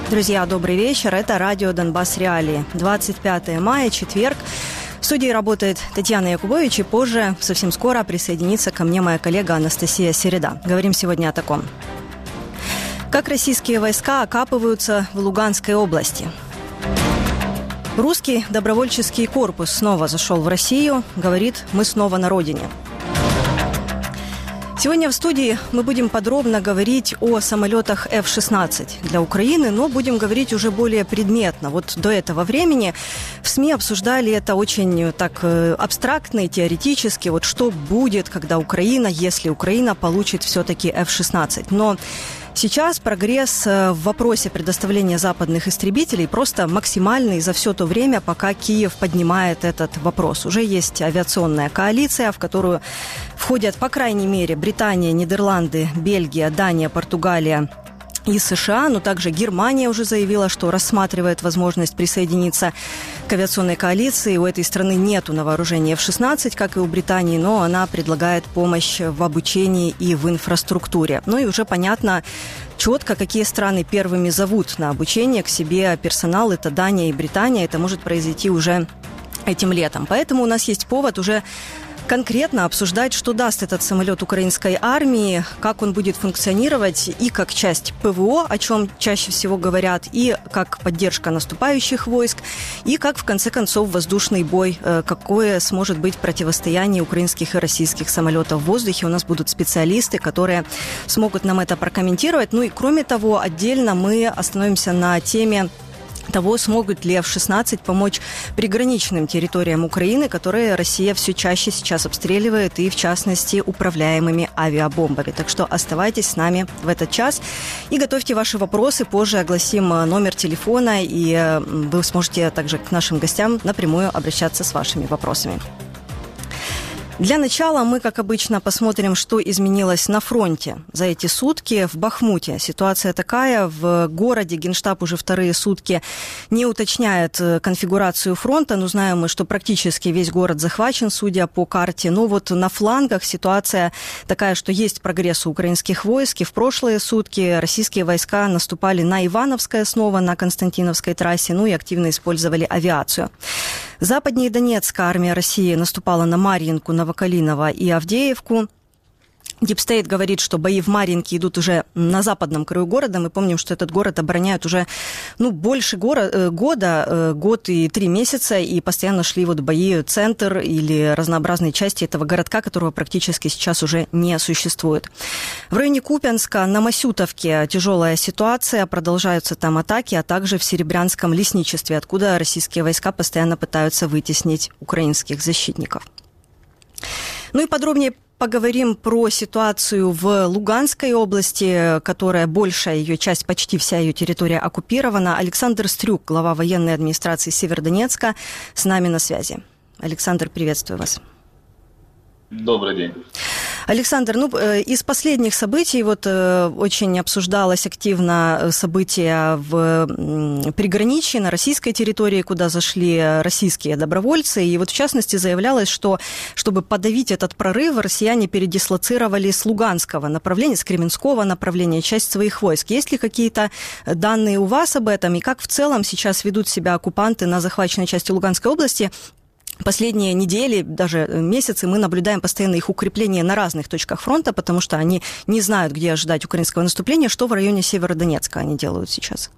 Друзья, добрый вечер. Это радио «Донбасс Реалии». 25 мая, четверг. В студии работает Татьяна Якубович, и позже, совсем скоро, присоединится ко мне моя коллега Анастасия Середа. Говорим сегодня о таком. Как российские войска окапываются в Луганской области. Русский добровольческий корпус снова зашел в Россию. Говорит, мы снова на родине. Сегодня в студии мы будем подробно говорить о самолетах F-16 для Украины, но будем говорить уже более предметно. Вот до этого времени в СМИ обсуждали это очень так абстрактно и теоретически. Вот что будет, когда Украина, если Украина получит все-таки F-16. Но сейчас прогресс в вопросе предоставления западных истребителей просто максимальный за все то время, пока Киев поднимает этот вопрос. Уже есть авиационная коалиция, в которую входят, по крайней мере, Британия, Нидерланды, Бельгия, Дания, Португалия и США, но также Германия уже заявила, что рассматривает возможность присоединиться к авиационной коалиции. У этой страны нету на вооружении F-16, как и у Британии, но она предлагает помощь в обучении и в инфраструктуре. Ну и уже понятно четко, какие страны первыми зовут на обучение к себе персонал. Это Дания и Британия. Это может произойти уже этим летом. Поэтому у нас есть повод уже конкретно обсуждать, что даст этот самолет украинской армии, как он будет функционировать и как часть ПВО, о чем чаще всего говорят, и как поддержка наступающих войск, и как, в конце концов, воздушный бой, какое сможет быть противостояние украинских и российских самолетов в воздухе. У нас будут специалисты, которые смогут нам это прокомментировать. Ну и, кроме того, отдельно мы остановимся на теме того, смогут ли F-16 помочь приграничным территориям Украины, которые Россия все чаще сейчас обстреливает, и, в частности, управляемыми авиабомбами. Так что оставайтесь с нами в этот час и готовьте ваши вопросы. Позже огласим номер телефона, и вы сможете также к нашим гостям напрямую обращаться с вашими вопросами. Для начала мы, как обычно, посмотрим, что изменилось на фронте за эти сутки. В Бахмуте ситуация такая. В городе Генштаб уже вторые сутки не уточняет конфигурацию фронта. Но знаем мы, что практически весь город захвачен, судя по карте. Но вот на флангах ситуация такая, что есть прогресс у украинских войск. И в прошлые сутки российские войска наступали на Ивановское снова, на Константиновской трассе, ну и активно использовали авиацию. Западнее Донецка армия России наступала на Марьинку, Новокалиново и Авдеевку. Дипстейт говорит, что бои в Марьинке идут уже на западном краю города. Мы помним, что этот город обороняют уже больше года, год и 3 месяца, и постоянно шли вот бои центр или разнообразные части этого городка, которого практически сейчас уже не существует. В районе Купянска на Масютовке тяжелая ситуация, продолжаются там атаки, а также в Серебрянском лесничестве, откуда российские войска постоянно пытаются вытеснить украинских защитников. Ну и подробнее поговорим про ситуацию в Луганской области, которая большая ее часть, почти вся ее территория оккупирована. Александр Стрюк, глава военной администрации Северодонецка, с нами на связи. Александр, приветствую вас. Добрый день. Александр, из последних событий очень обсуждалось активно события в приграничье на российской территории, куда зашли российские добровольцы. И в частности заявлялось, что чтобы подавить этот прорыв, россияне передислоцировали с Луганского направления, с Кременского направления часть своих войск. Есть ли какие-то данные у вас об этом? И как в целом сейчас ведут себя оккупанты на захваченной части Луганской области? Последние недели, даже месяцы мы наблюдаем постоянно их укрепление на разных точках фронта, потому что они не знают, где ожидать украинского наступления. Что в районе Северодонецка они делают сейчас?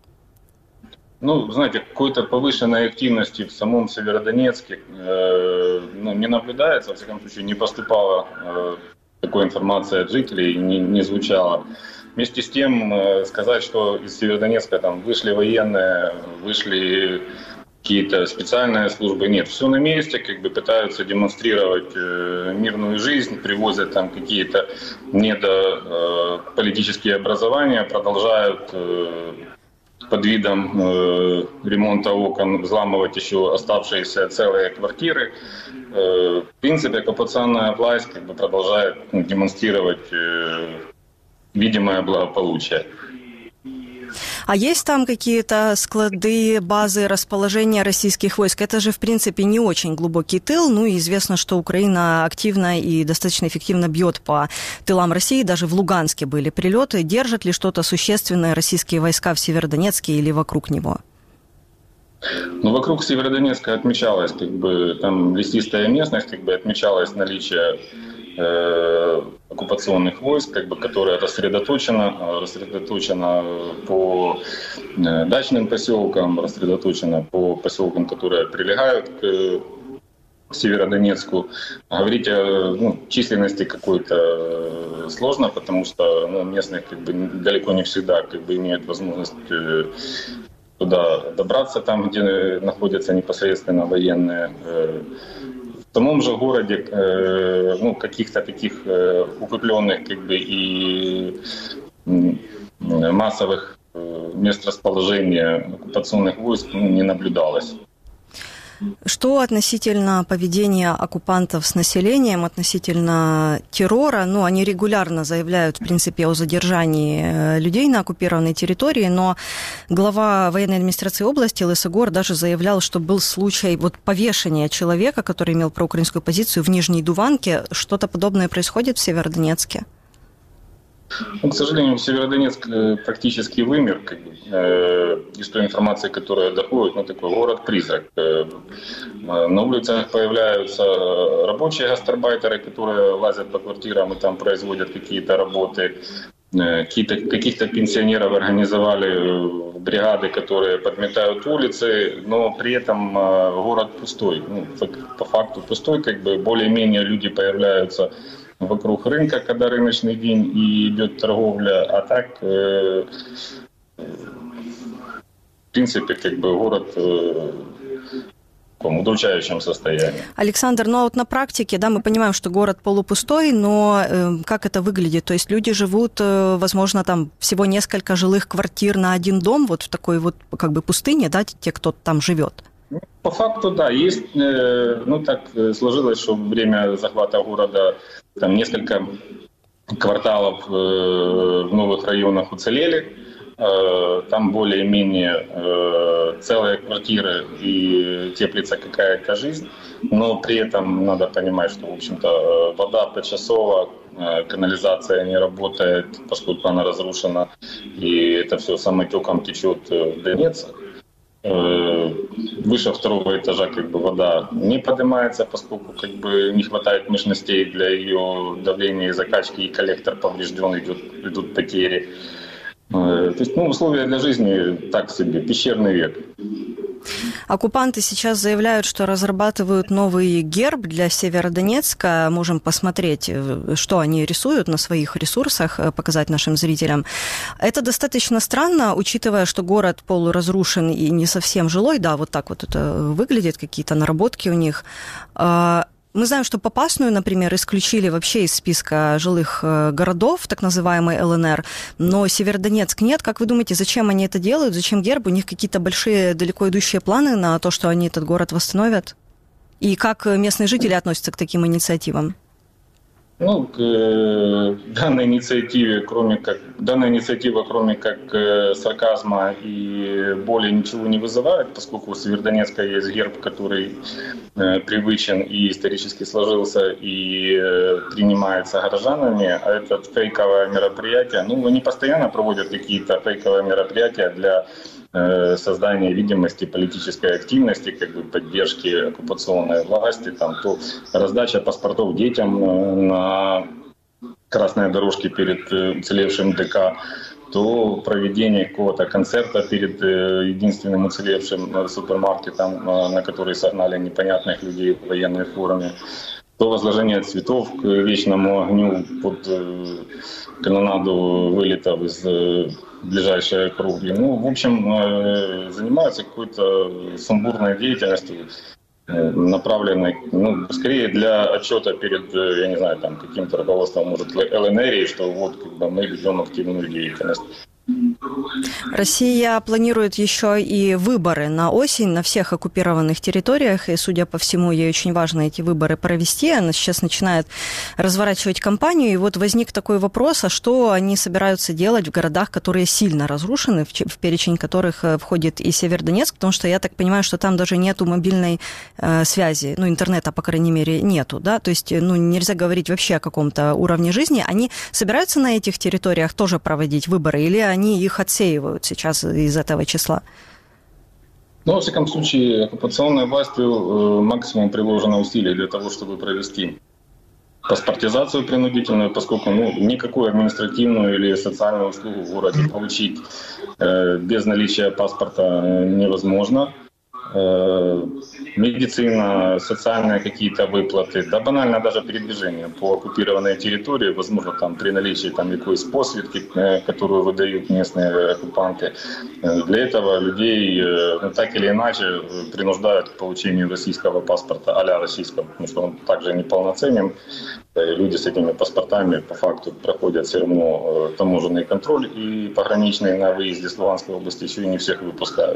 Знаете, какой-то повышенной активности в самом Северодонецке не наблюдается. Во всяком случае, не поступала такой информации от жителей, не звучала. Вместе с тем, сказать, что из Северодонецка вышли военные, вышли какие-то специальные службы, нет. Все на месте, пытаются демонстрировать мирную жизнь, привозят там какие-то недополитические образования, продолжают под видом ремонта окон взламывать еще оставшиеся целые квартиры. В принципе, оккупационная власть продолжает демонстрировать видимое благополучие. А есть там какие-то склады, базы, расположения российских войск? Это же, в принципе, не очень глубокий тыл. Ну и известно, что Украина активно и достаточно эффективно бьет по тылам России. Даже в Луганске были прилеты. Держат ли что-то существенное российские войска в Северодонецке или вокруг него? Ну, вокруг Северодонецка отмечалось, там лесистая местность, отмечалось наличие оккупационных войск, которая рассредоточена по дачным поселкам, рассредоточена по поселкам, которые прилегают к Северодонецку. Говорить о численности какой-то сложно, потому что местные далеко не всегда имеют возможность туда добраться, там, где находятся непосредственно военные. В самом же городе каких-то таких укрепленных и массовых мест расположения оккупационных войск не наблюдалось. Что относительно поведения оккупантов с населением, относительно террора? Они регулярно заявляют, в принципе, о задержании людей на оккупированной территории, но глава военной администрации области Лысогор даже заявлял, что был случай повешения человека, который имел проукраинскую позицию в Нижней Дуванке. Что-то подобное происходит в Северодонецке? К сожалению, Северодонецк практически вымер. Из той информации, которая доходит, такой город-призрак. На улицах появляются рабочие гастарбайтеры, которые лазят по квартирам и там производят какие-то работы. Каких-то пенсионеров организовали бригады, которые подметают улицы, но при этом город пустой. По факту пустой, более-менее люди появляются вокруг рынка, когда рыночный день и идет торговля, а так, в принципе, город в удручающем состоянии. Александр, на практике, мы понимаем, что город полупустой, но как это выглядит? То есть люди живут, возможно, там всего несколько жилых квартир на один дом, в такой пустыне, те, кто там живет? По факту, да, есть, так сложилось, что во время захвата города несколько кварталов в новых районах уцелели. Там более-менее целые квартиры и теплится какая-то жизнь, но при этом надо понимать, что, в общем-то, вода почасово, канализация не работает, поскольку она разрушена, и это все самотеком течет в Донецк. Выше второго этажа вода не поднимается, поскольку не хватает мощностей для ее давления и закачки, и коллектор поврежден, идут потери. То есть, условия для жизни так себе, пещерный век. Оккупанты сейчас заявляют, что разрабатывают новый герб для Северодонецка. Можем посмотреть, что они рисуют на своих ресурсах, показать нашим зрителям. Это достаточно странно, учитывая, что город полуразрушен и не совсем жилой. Да, так это выглядит, какие-то наработки у них. Мы знаем, что Попасную, например, исключили вообще из списка жилых городов, так называемый ЛНР, но Северодонецк нет. Как вы думаете, зачем они это делают? Зачем герб? У них какие-то большие, далеко идущие планы на то, что они этот город восстановят? И как местные жители относятся к таким инициативам? К данной инициатива, кроме как сарказма и боли, ничего не вызывает, поскольку у Северодонецка есть герб, который привычен и исторически сложился и принимается горожанами, а это фейковое мероприятие. Они постоянно проводят какие-то фейковые мероприятия для создания видимости политической активности, поддержки оккупационной власти, то раздача паспортов детям на красной дорожке перед уцелевшим ДК, то проведение какого-то концерта перед единственным уцелевшим супермаркетом, на который согнали непонятных людей в военной форме, то возложение цветов к вечному огню под канонаду вылетов из ближайшей округи. В общем, занимаются какой-то сумбурной деятельностью, направленной, скорее для отчета перед, я не знаю, каким-то руководством, может, ЛНР, что мы ведем активную деятельность. Россия планирует еще и выборы на осень на всех оккупированных территориях, и, судя по всему, ей очень важно эти выборы провести. Она сейчас начинает разворачивать кампанию, и вот возник такой вопрос, а что они собираются делать в городах, которые сильно разрушены, в перечень которых входит и Северодонецк, потому что я так понимаю, что там даже нету мобильной связи, интернета, по крайней мере, нету, да, то есть, нельзя говорить вообще о каком-то уровне жизни. Они собираются на этих территориях тоже проводить выборы, или они их отсеивают сейчас из этого числа? Во всяком случае, оккупационной властью максимум приложено усилий для того, чтобы провести паспортизацию принудительную, поскольку никакую административную или социальную услугу в городе получить без наличия паспорта невозможно. Медицина, социальные какие-то выплаты, да банально даже передвижение по оккупированной территории, возможно, там при наличии какой-то посвидки, которую выдают местные оккупанты. Для этого людей так или иначе принуждают к получению российского паспорта, а-ля российского, потому что он также неполноценен. Люди с этими паспортами по факту проходят все равно таможенный контроль, и пограничные на выезде с Луганской области еще и не всех выпускают.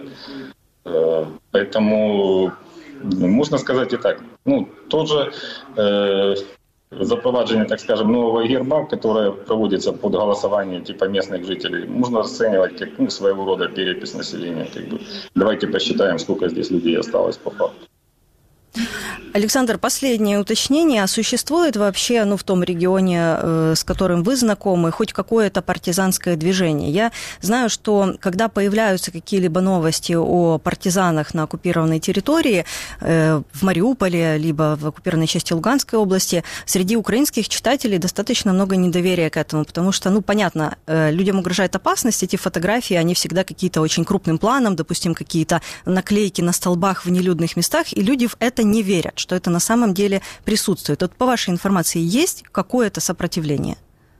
Поэтому можно сказать и так. Тот же запроваджение, так скажем, нового герба, которое проводится под голосование местных жителей, можно расценивать как своего рода перепись населения. Давайте посчитаем, сколько здесь людей осталось по факту. Александр, последнее уточнение. А существует вообще, в том регионе, с которым вы знакомы, хоть какое-то партизанское движение? Я знаю, что когда появляются какие-либо новости о партизанах на оккупированной территории, в Мариуполе, либо в оккупированной части Луганской области, среди украинских читателей достаточно много недоверия к этому, потому что, понятно, людям угрожает опасность, эти фотографии, они всегда какие-то очень крупным планом, допустим, какие-то наклейки на столбах в нелюдных местах, и люди в это не верят, что это на самом деле присутствует. Вот по вашей информации, есть какое-то сопротивление?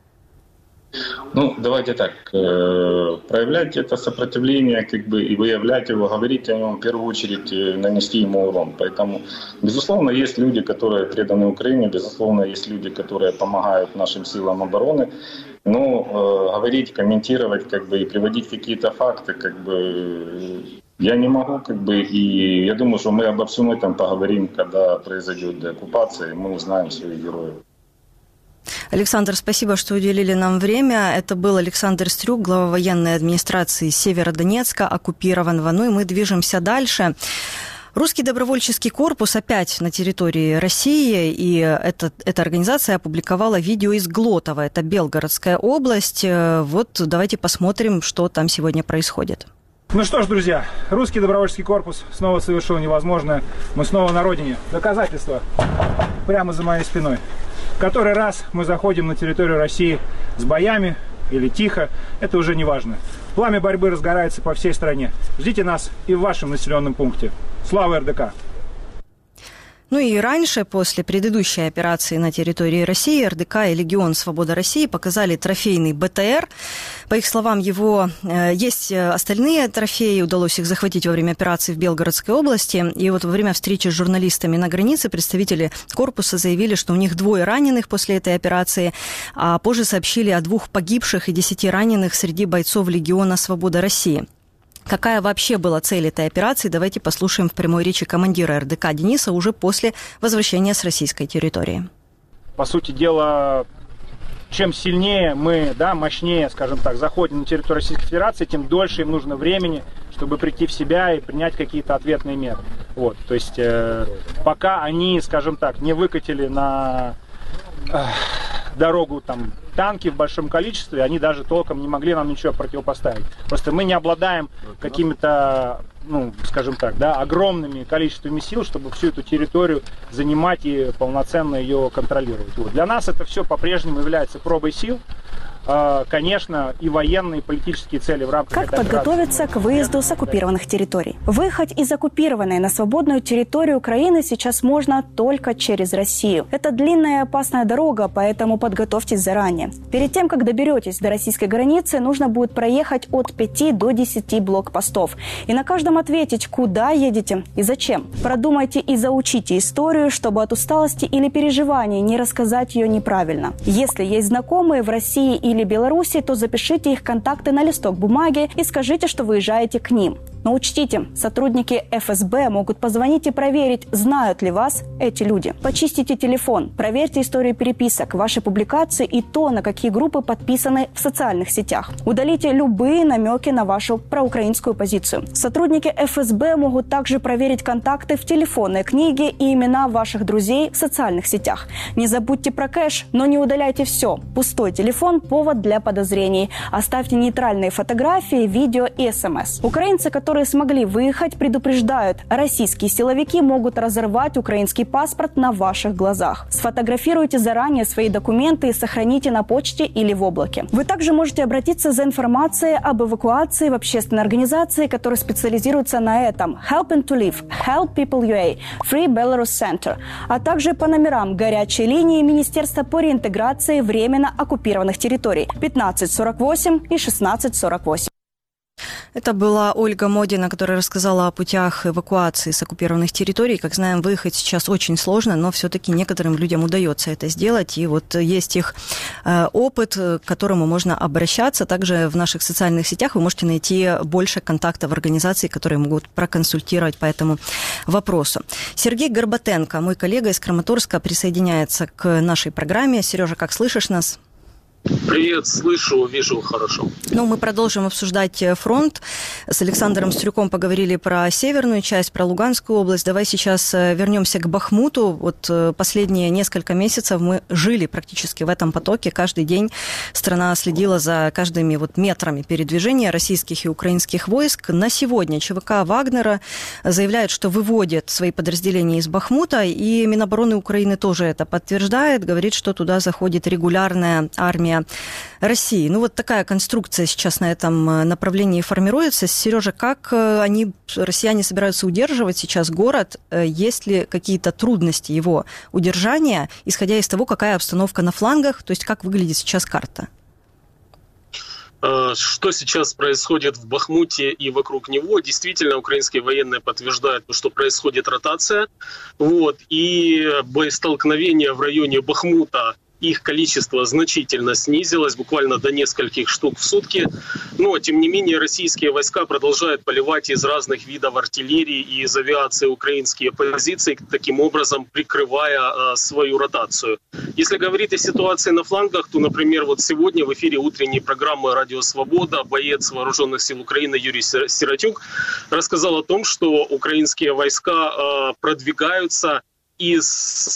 Давайте так. Проявлять это сопротивление, и выявлять его, говорить о нем, в первую очередь, нанести ему урон. Поэтому, безусловно, есть люди, которые преданы Украине, безусловно, есть люди, которые помогают нашим силам обороны. Но говорить, комментировать, и приводить какие-то факты, я не могу, и я думаю, что мы обо всем этом поговорим, когда произойдет деоккупация, и мы узнаем своих героев. Александр, спасибо, что уделили нам время. Это был Александр Стрюк, глава военной администрации Северодонецка, оккупированного. И мы движемся дальше. Русский добровольческий корпус опять на территории России, и эта организация опубликовала видео из Глотова. Это Белгородская область. Вот давайте посмотрим, что там сегодня происходит. Что ж, друзья, русский добровольческий корпус снова совершил невозможное. Мы снова на родине. Доказательства прямо за моей спиной. В который раз мы заходим на территорию России с боями или тихо, это уже не важно. Пламя борьбы разгорается по всей стране. Ждите нас и в вашем населенном пункте. Слава РДК! И раньше, после предыдущей операции на территории России, РДК и Легион Свобода России показали трофейный БТР. По их словам, есть остальные трофеи, удалось их захватить во время операции в Белгородской области. И вот во время встречи с журналистами на границе представители корпуса заявили, что у них 2 раненых после этой операции, а позже сообщили о 2 погибших и 10 раненых среди бойцов Легиона Свобода России. Какая вообще была цель этой операции, давайте послушаем в прямой речи командира РДК Дениса уже после возвращения с российской территории. По сути дела, чем сильнее мы, мощнее, скажем так, заходим на территорию Российской Федерации, тем дольше им нужно времени, чтобы прийти в себя и принять какие-то ответные меры. То есть пока они, скажем так, не выкатили на дорогу танки в большом количестве, они даже толком не могли нам ничего противопоставить. Просто мы не обладаем какими-то, скажем так, огромными количествами сил, чтобы всю эту территорию занимать и полноценно ее контролировать. Для нас это все по-прежнему является пробой сил. Конечно, и военные, и политические цели в рамках этой операции. Как подготовиться к выезду с оккупированных территорий? Выехать из оккупированной на свободную территорию Украины сейчас можно только через Россию. Это длинная и опасная дорога, поэтому подготовьтесь заранее. Перед тем, как доберетесь до российской границы, нужно будет проехать от 5 до 10 блокпостов. И на каждом ответить, куда едете и зачем. Продумайте и заучите историю, чтобы от усталости или переживаний не рассказать ее неправильно. Если есть знакомые в России или жители Беларуси, то запишите их контакты на листок бумаги и скажите, что выезжаете к ним. Но учтите, сотрудники ФСБ могут позвонить и проверить, знают ли вас эти люди. Почистите телефон, проверьте историю переписок, ваши публикации и то, на какие группы подписаны в социальных сетях. Удалите любые намеки на вашу проукраинскую позицию. Сотрудники ФСБ могут также проверить контакты в телефонной книге и имена ваших друзей в социальных сетях. Не забудьте про кэш, но не удаляйте все. Пустой телефон – повод для подозрений. Оставьте нейтральные фотографии, видео и СМС. Украинцы, которые смогли выехать, предупреждают, российские силовики могут разорвать украинский паспорт на ваших глазах. Сфотографируйте заранее свои документы и сохраните на почте или в облаке. Вы также можете обратиться за информацией об эвакуации в общественной организации, которая специализируется на этом. Helping to Live, Help People UA, Free Belarus Center, а также по номерам горячей линии Министерства по реинтеграции временно оккупированных территорий 1548 и 1648. Это была Ольга Модина, которая рассказала о путях эвакуации с оккупированных территорий. Как знаем, выехать сейчас очень сложно, но все-таки некоторым людям удается это сделать. И вот есть их опыт, к которому можно обращаться. Также в наших социальных сетях вы можете найти больше контактов организаций, которые могут проконсультировать по этому вопросу. Сергей Горбатенко, мой коллега из Краматорска, присоединяется к нашей программе. Сережа, как слышишь нас? Привет, слышу, вижу хорошо. Ну, мы продолжим обсуждать фронт. С Александром Стрюком поговорили про северную часть, про Луганскую область. Давай сейчас вернемся к Бахмуту. Вот последние несколько месяцев мы жили практически в этом потоке. Каждый день страна следила за каждыми вот метрами передвижения российских и украинских войск. На сегодня ЧВК Вагнера заявляет, что выводит свои подразделения из Бахмута, и Минобороны Украины тоже это подтверждает. Говорит, что туда заходит регулярная армия России. Ну, вот такая конструкция сейчас на этом направлении формируется. Сережа, как россияне собираются удерживать сейчас город? Есть ли какие-то трудности его удержания, исходя из того, какая обстановка на флангах? То есть, как выглядит сейчас карта? Что сейчас происходит в Бахмуте и вокруг него? Действительно, украинские военные подтверждают, что происходит ротация. И боестолкновения в районе Бахмута, их количество значительно снизилось, буквально до нескольких штук в сутки. Но, тем не менее, российские войска продолжают поливать из разных видов артиллерии и из авиации украинские позиции, таким образом прикрывая свою ротацию. Если говорить о ситуации на флангах, то, например, вот сегодня в эфире утренней программы «Радио Свобода» боец Вооруженных сил Украины Юрий Сиротюк рассказал о том, что украинские войска продвигаются из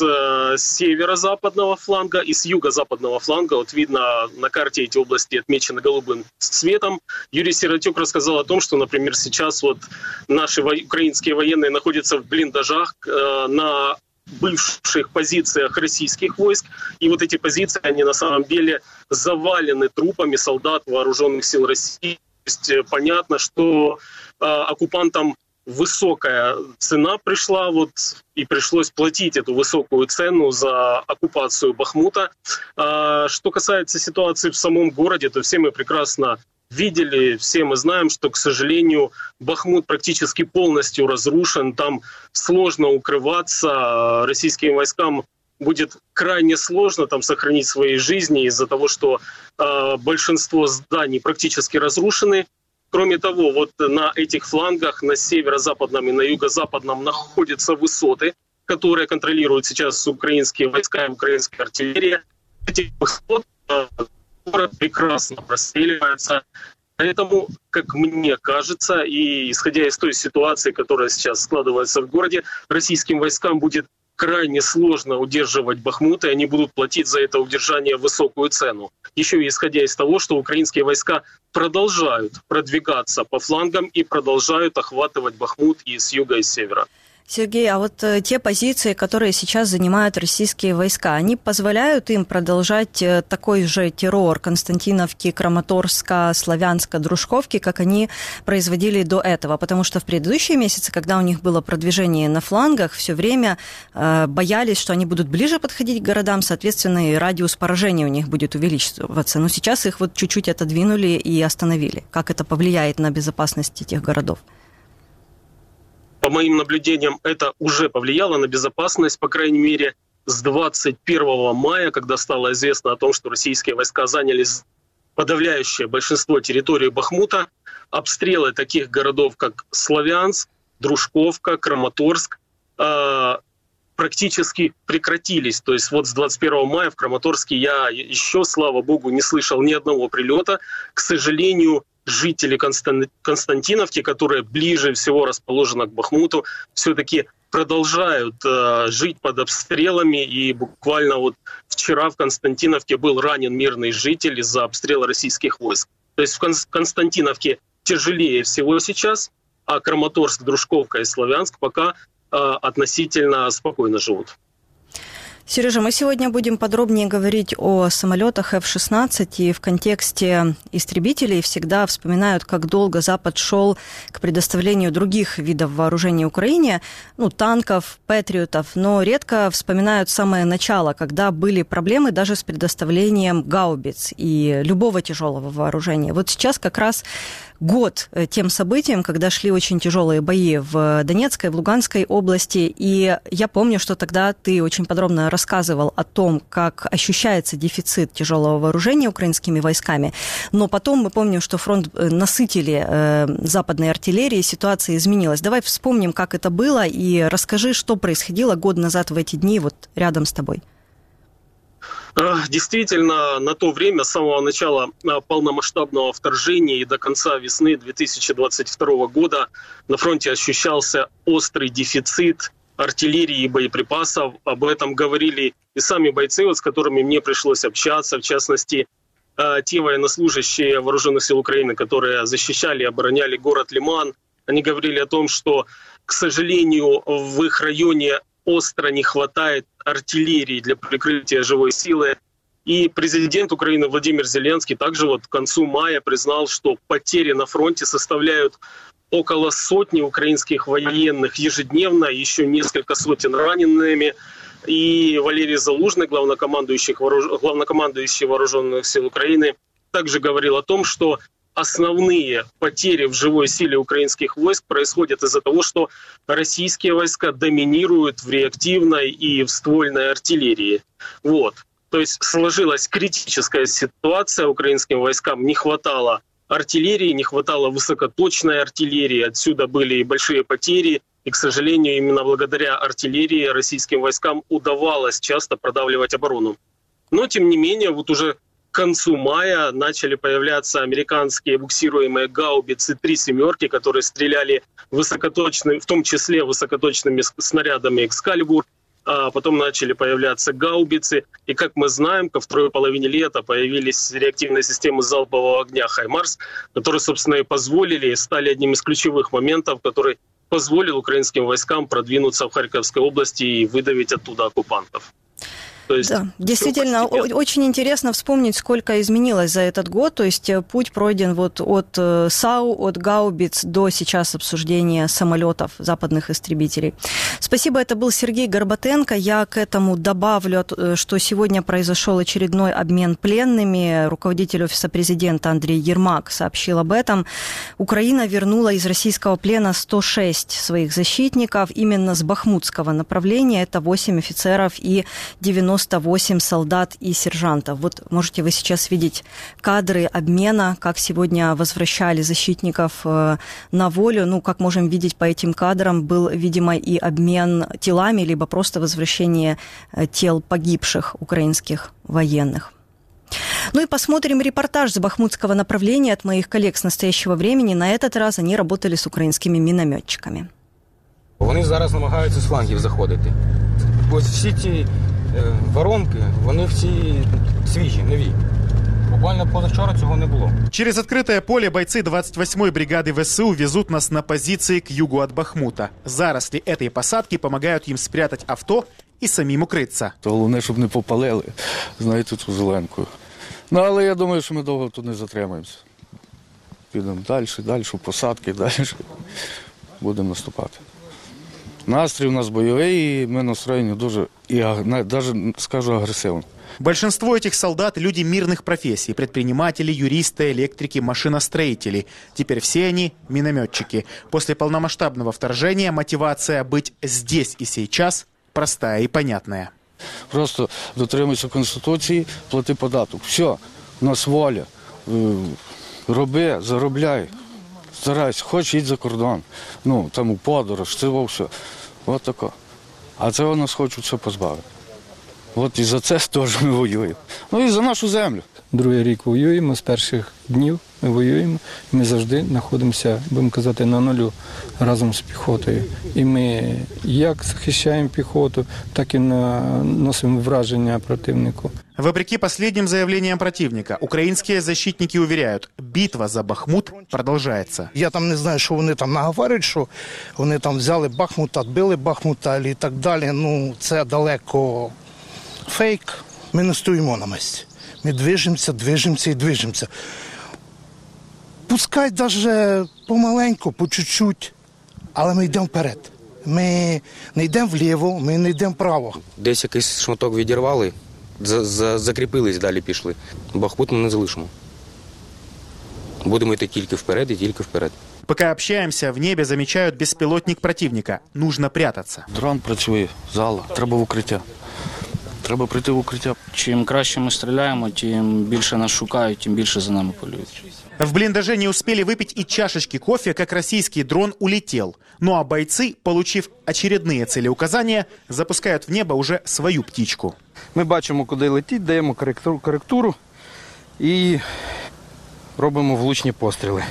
северо-западного фланга и с юго-западного фланга. Вот видно на карте эти области отмечены голубым цветом. Юрий Сиротюк рассказал о том, что, например, сейчас вот наши украинские военные находятся в блиндажах на бывших позициях российских войск. И вот эти позиции, они на самом деле завалены трупами солдат Вооруженных сил России. То есть понятно, что оккупантам высокая цена пришла, и пришлось платить эту высокую цену за оккупацию Бахмута. Что касается ситуации в самом городе, то все мы прекрасно видели, все мы знаем, что, к сожалению, Бахмут практически полностью разрушен, там сложно укрываться, российским войскам будет крайне сложно там сохранить свои жизни из-за того, что большинство зданий практически разрушены. Кроме того, вот на этих флангах, на северо-западном и на юго-западном, находятся высоты, которые контролируют сейчас украинские войска и украинская артиллерия. Эти высоты город прекрасно простреливается. Поэтому, как мне кажется, и исходя из той ситуации, которая сейчас складывается в городе, российским войскам будет крайне сложно удерживать Бахмут, и они будут платить за это удержание высокую цену. Еще и исходя из того, что украинские войска продолжают продвигаться по флангам и продолжают охватывать Бахмут и с юга, и с севера. Сергей, а вот те позиции, которые сейчас занимают российские войска, они позволяют им продолжать такой же террор Константиновки, Краматорска, Славянска, Дружковки, как они производили до этого? Потому что в предыдущие месяцы, когда у них было продвижение на флангах, все время боялись, что они будут ближе подходить к городам, соответственно, и радиус поражения у них будет увеличиваться. Но сейчас их вот чуть-чуть отодвинули и остановили. Как это повлияет на безопасность этих городов? По моим наблюдениям, это уже повлияло на безопасность, по крайней мере, с 21 мая, когда стало известно о том, что российские войска заняли подавляющее большинство территории Бахмута. Обстрелы таких городов, как Славянск, Дружковка, Краматорск, практически прекратились. То есть вот с 21 мая в Краматорске я еще, слава богу, не слышал ни одного прилета. К сожалению, жители Константиновки, которая ближе всего расположена к Бахмуту, все-таки продолжают жить под обстрелами. И буквально вот вчера в Константиновке был ранен мирный житель из-за обстрела российских войск. То есть в Константиновке тяжелее всего сейчас, а Краматорск, Дружковка и Славянск пока относительно спокойно живут. Сережа, мы сегодня будем подробнее говорить о самолетах F-16, и в контексте истребителей всегда вспоминают, как долго Запад шел к предоставлению других видов вооружений Украине, танков, патриотов, но редко вспоминают самое начало, когда были проблемы даже с предоставлением гаубиц и любого тяжелого вооружения. Вот сейчас как раз год тем событиям, когда шли очень тяжелые бои в Донецкой, в Луганской области, и я помню, что тогда ты очень подробно рассказывал о том, как ощущается дефицит тяжелого вооружения украинскими войсками, но потом мы помним, что фронт насытили западной артиллерией, ситуация изменилась. Давай вспомним, как это было, и расскажи, что происходило год назад в эти дни вот рядом с тобой. Действительно, на то время, с самого начала полномасштабного вторжения и до конца весны 2022 года на фронте ощущался острый дефицит артиллерии и боеприпасов. Об этом говорили и сами бойцы, с которыми мне пришлось общаться, в частности, те военнослужащие Вооруженных сил Украины, которые защищали и обороняли город Лиман. Они говорили о том, что, к сожалению, в их районе остро не хватает артиллерии для прикрытия живой силы. И президент Украины Владимир Зеленский также вот к концу мая признал, что потери на фронте составляют около сотни украинских военных ежедневно, еще несколько сотен ранеными. И Валерий Залужный, главнокомандующий Вооруженных сил Украины, также говорил о том, что основные потери в живой силе украинских войск происходят из-за того, что российские войска доминируют в реактивной и в ствольной артиллерии. Вот. То есть сложилась критическая ситуация, украинским войскам не хватало артиллерии, не хватало высокоточной артиллерии, отсюда были и большие потери. И, к сожалению, именно благодаря артиллерии российским войскам удавалось часто продавливать оборону. Но, тем не менее, вот уже к концу мая начали появляться американские буксируемые гаубицы 3 «семерки», которые стреляли высокоточными, в том числе высокоточными снарядами «Экскалибур». А потом начали появляться гаубицы. И, как мы знаем, ко второй половине лета появились реактивные системы залпового огня «Хаймарс», которые, собственно, и позволили, стали одним из ключевых моментов, который позволил украинским войскам продвинуться в Харьковской области и выдавить оттуда оккупантов. Да, действительно, очень интересно вспомнить, сколько изменилось за этот год. То есть путь пройден вот от САУ, от гаубиц до сейчас обсуждения самолетов западных истребителей. Спасибо, это был Сергей Горбатенко. Я к этому добавлю, что сегодня произошел очередной обмен пленными. Руководитель Офиса президента Андрей Ермак сообщил об этом. Украина вернула из российского плена 106 своих защитников именно с бахмутского направления. Это 8 офицеров и 98 солдат и сержантов. Вот можете вы сейчас видеть кадры обмена, как сегодня возвращали защитников на волю. Ну, как можем видеть по этим кадрам, был, видимо, и обмен телами, либо просто возвращение тел погибших украинских военных. Ну и посмотрим репортаж с бахмутского направления от моих коллег с настоящего времени. На этот раз они работали с украинскими минометчиками. Вони зараз намагаються з флангів заходити. Ось всі ті воронки, вони всі свіжі, нові. Буквально позавчора цього не было. Через открытое поле бойцы 28-й бригады ВСУ везут нас на позиции к югу от Бахмута. Заросли этой посадки помогают им спрятать авто и самим укрыться. Головне, щоб не попалили, знаєте, цю зеленку. Ну, але я думаю, що ми довго тут не затримаємося. Підемо далі, посадки, далі. Будемо наступати. Настрій у нас бойовий, і ми настроєні дуже, і навіть, скажу, агресивно. Большинство этих солдат – люди мирных профессий – предприниматели, юристы, электрики, машиностроители. Теперь все они – минометчики. После полномасштабного вторжения мотивация быть здесь и сейчас простая и понятная. Просто дотримуйся Конституції, плати податок. Все, у нас воля. роби, заробляй, старайся, хоч їдь за кордон, ну, там у подорож, це все. От тако. А це нас хочуть все позбавити. От і за це теж ми воюємо. Ну і за нашу землю. Другий рік воюємо, з перших днів ми воюємо. Ми завжди знаходимося, будемо казати, на нулю разом з піхотою. І ми як захищаємо піхоту, так і наносимо враження противнику. Вопреки последним заявлениям противника, украинские защитники уверяют, битва за Бахмут продолжается. Я там не знаю, що вони там наговорять, що вони там взяли Бахмут, відбили Бахмута і так далі. Ну, це далеко фейк. Ми не стоїмо на місці. Ми движемося і движемося. Пускай навіть помаленьку, по чуть-чуть, але ми йдемо вперед. Ми не йдемо вліво, ми не йдемо вправо. Десь якийсь шматок відірвали, закріпились, далі пішли. Бахмут ми не залишимо. Будемо йти тільки вперед і тільки вперед. Пока общаемся, в небе замечают беспилотник противника. Нужно прятаться. Дрон працює, зала, треба в укриття. Треба прийти в укриття. Чим краще ми стріляємо, тим більше нас шукають, тим більше за нами полюють. В блиндаже не успели выпить и чашечки кофе, как российский дрон улетел. Ну а бойцы, получив очередные целеуказания, запускают в небо уже свою птичку. Ми бачимо, куди летить, даємо коректуру і робимо влучні постріли.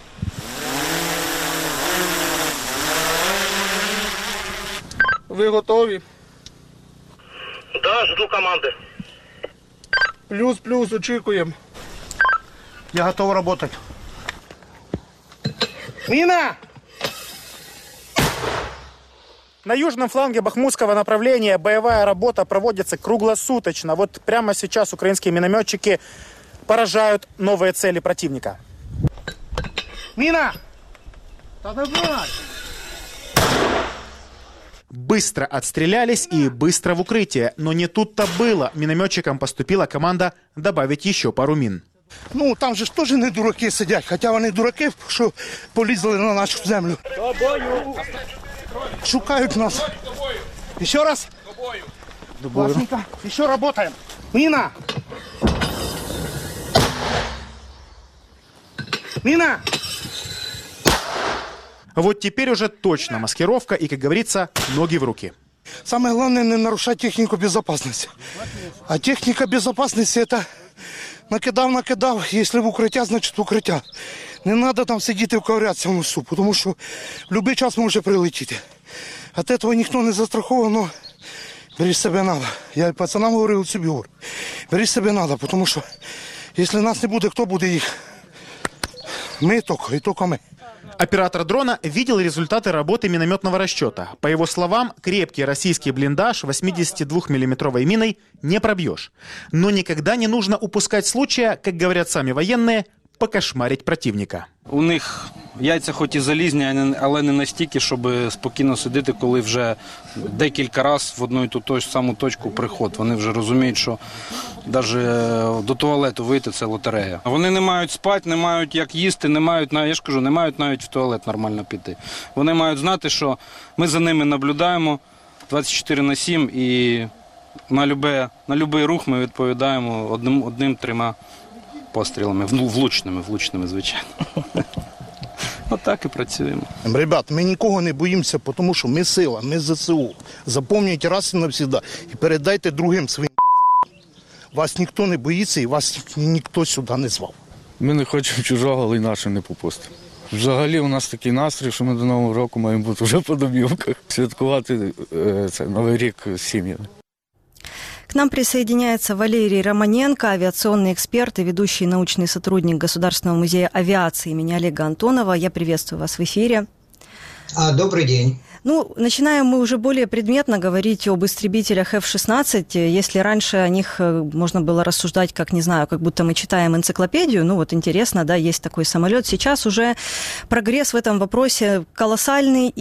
Ви готові? Да, жду команди. Плюс, очікуємо. Я готов працювати. Міна! На южном фланге бахмутского направления боевая работа проводится круглосуточно. Вот прямо сейчас украинские минометчики поражают новые цели противника. Міна! Та давай! Быстро отстрелялись и быстро в укрытие. Но не тут-то было. Минометчикам поступила команда добавить еще пару мин. Ну, там же ж теж не дураки сидять, хоча вони дураки, що полізли на нашу землю. Шукають нас. Ще раз. Власненько. Ще працюємо. Міна! Міна! Вот теперь уже точно маскировка и, как говорится, ноги в руки. Самое главное не нарушать технику безопасности. А техника безопасности это накидав, если в укриття, значит в укриття. Не надо там сидіти і ковырятися в носу, тому що в будь-який час може прилетіти. От цього ніхто не застрахований, но беречь себе надо. Я пацанам говорив, собі говорю. Беречь себе надо, тому що якщо нас не буде, хто буде їх? Ми тільки, і тільки ми. Оператор дрона видел результаты работы минометного расчета. По его словам, крепкий российский блиндаж 82-миллиметровой миной не пробьешь. Но никогда не нужно упускать случая, как говорят сами военные, покошмарить противника. У них яйця хоч і залізні, але не настільки, щоб спокійно сидіти, коли вже декілька разів в одну і ту ж саму точку приход. Вони вже розуміють, що навіть до туалету вийти – це лотерея. Вони не мають спати, не мають як їсти, не мають, я ж кажу, не мають навіть в туалет нормально піти. Вони мають знати, що ми за ними наблюдаємо 24/7 і на будь-який рух ми відповідаємо одним-трьома пострілами, влучними, звичайно. Отак і працюємо. Ребят, ми нікого не боїмося, тому що ми сила, ми ЗСУ. Запам'ятайте раз і навсегда і передайте другим своїм. Вас ніхто не боїться і вас ніхто сюди не звав. Ми не хочемо чужого, але й нашим не попустимо. Взагалі у нас такий настрій, що ми до Нового року маємо бути вже по домівках, святкувати Новий рік з сім'ями. К нам присоединяется Валерий Романенко, авиационный эксперт и ведущий научный сотрудник Государственного музея авиации имени Олега Антонова. Я приветствую вас в эфире. Добрый день. Ну, начинаем мы уже более предметно говорить об истребителях F-16. Если раньше о них можно было рассуждать, как, не знаю, как будто мы читаем энциклопедию, ну вот интересно, да, есть такой самолет. Сейчас уже прогресс в этом вопросе колоссальный, и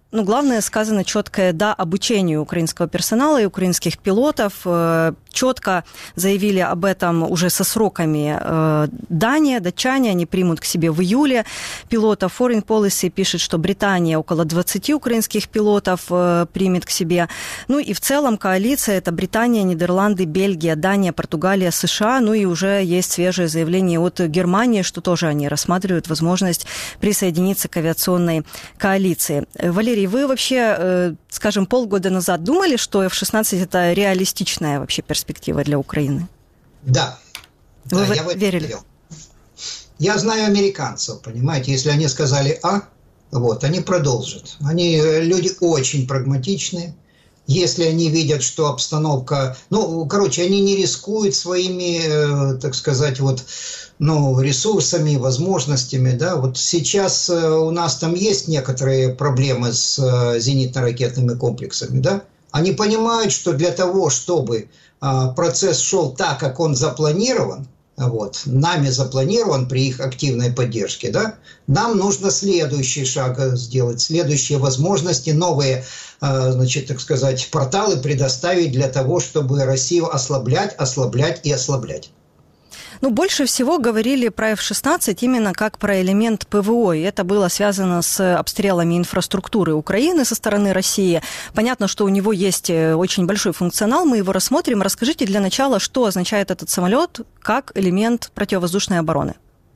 главное, сказано четкое «да» обучению украинского персонала и украинских пилотов. Четко заявили об этом уже со сроками датчане, они примут к себе в июле пилотов. Foreign Policy пишет, что Британия около 20 украинских пилотов примет к себе. И в целом коалиция – это Британия, Нидерланды, Бельгия, Дания, Португалия, США. И уже есть свежее заявление от Германии, что тоже они рассматривают возможность присоединиться к авиационной коалиции. Валерий, вы вообще, скажем, полгода назад думали, что F-16 – это реалистичная вообще перспектива для Украины? Да. Вы я в это верили? верил. Я знаю американцев, понимаете, если они сказали «а», они продолжат. Они люди очень прагматичные. Если они видят, что обстановка... они не рискуют своими, так сказать, ресурсами, возможностями. Да? Сейчас у нас там есть некоторые проблемы с зенитно-ракетными комплексами. Да? Они понимают, что для того, чтобы процесс шел так, как он запланирован, нами запланирован при их активной поддержке, да, нам нужно следующий шаг сделать, следующие возможности, новые, так сказать, порталы предоставить для того, чтобы Россию ослаблять и ослаблять. Больше всего говорили про F-16 именно как про элемент ПВО, и это было связано с обстрелами инфраструктуры Украины со стороны России. Понятно, что у него есть очень большой функционал, мы его рассмотрим. Расскажите для начала, что означает этот самолет как элемент противовоздушной обороны?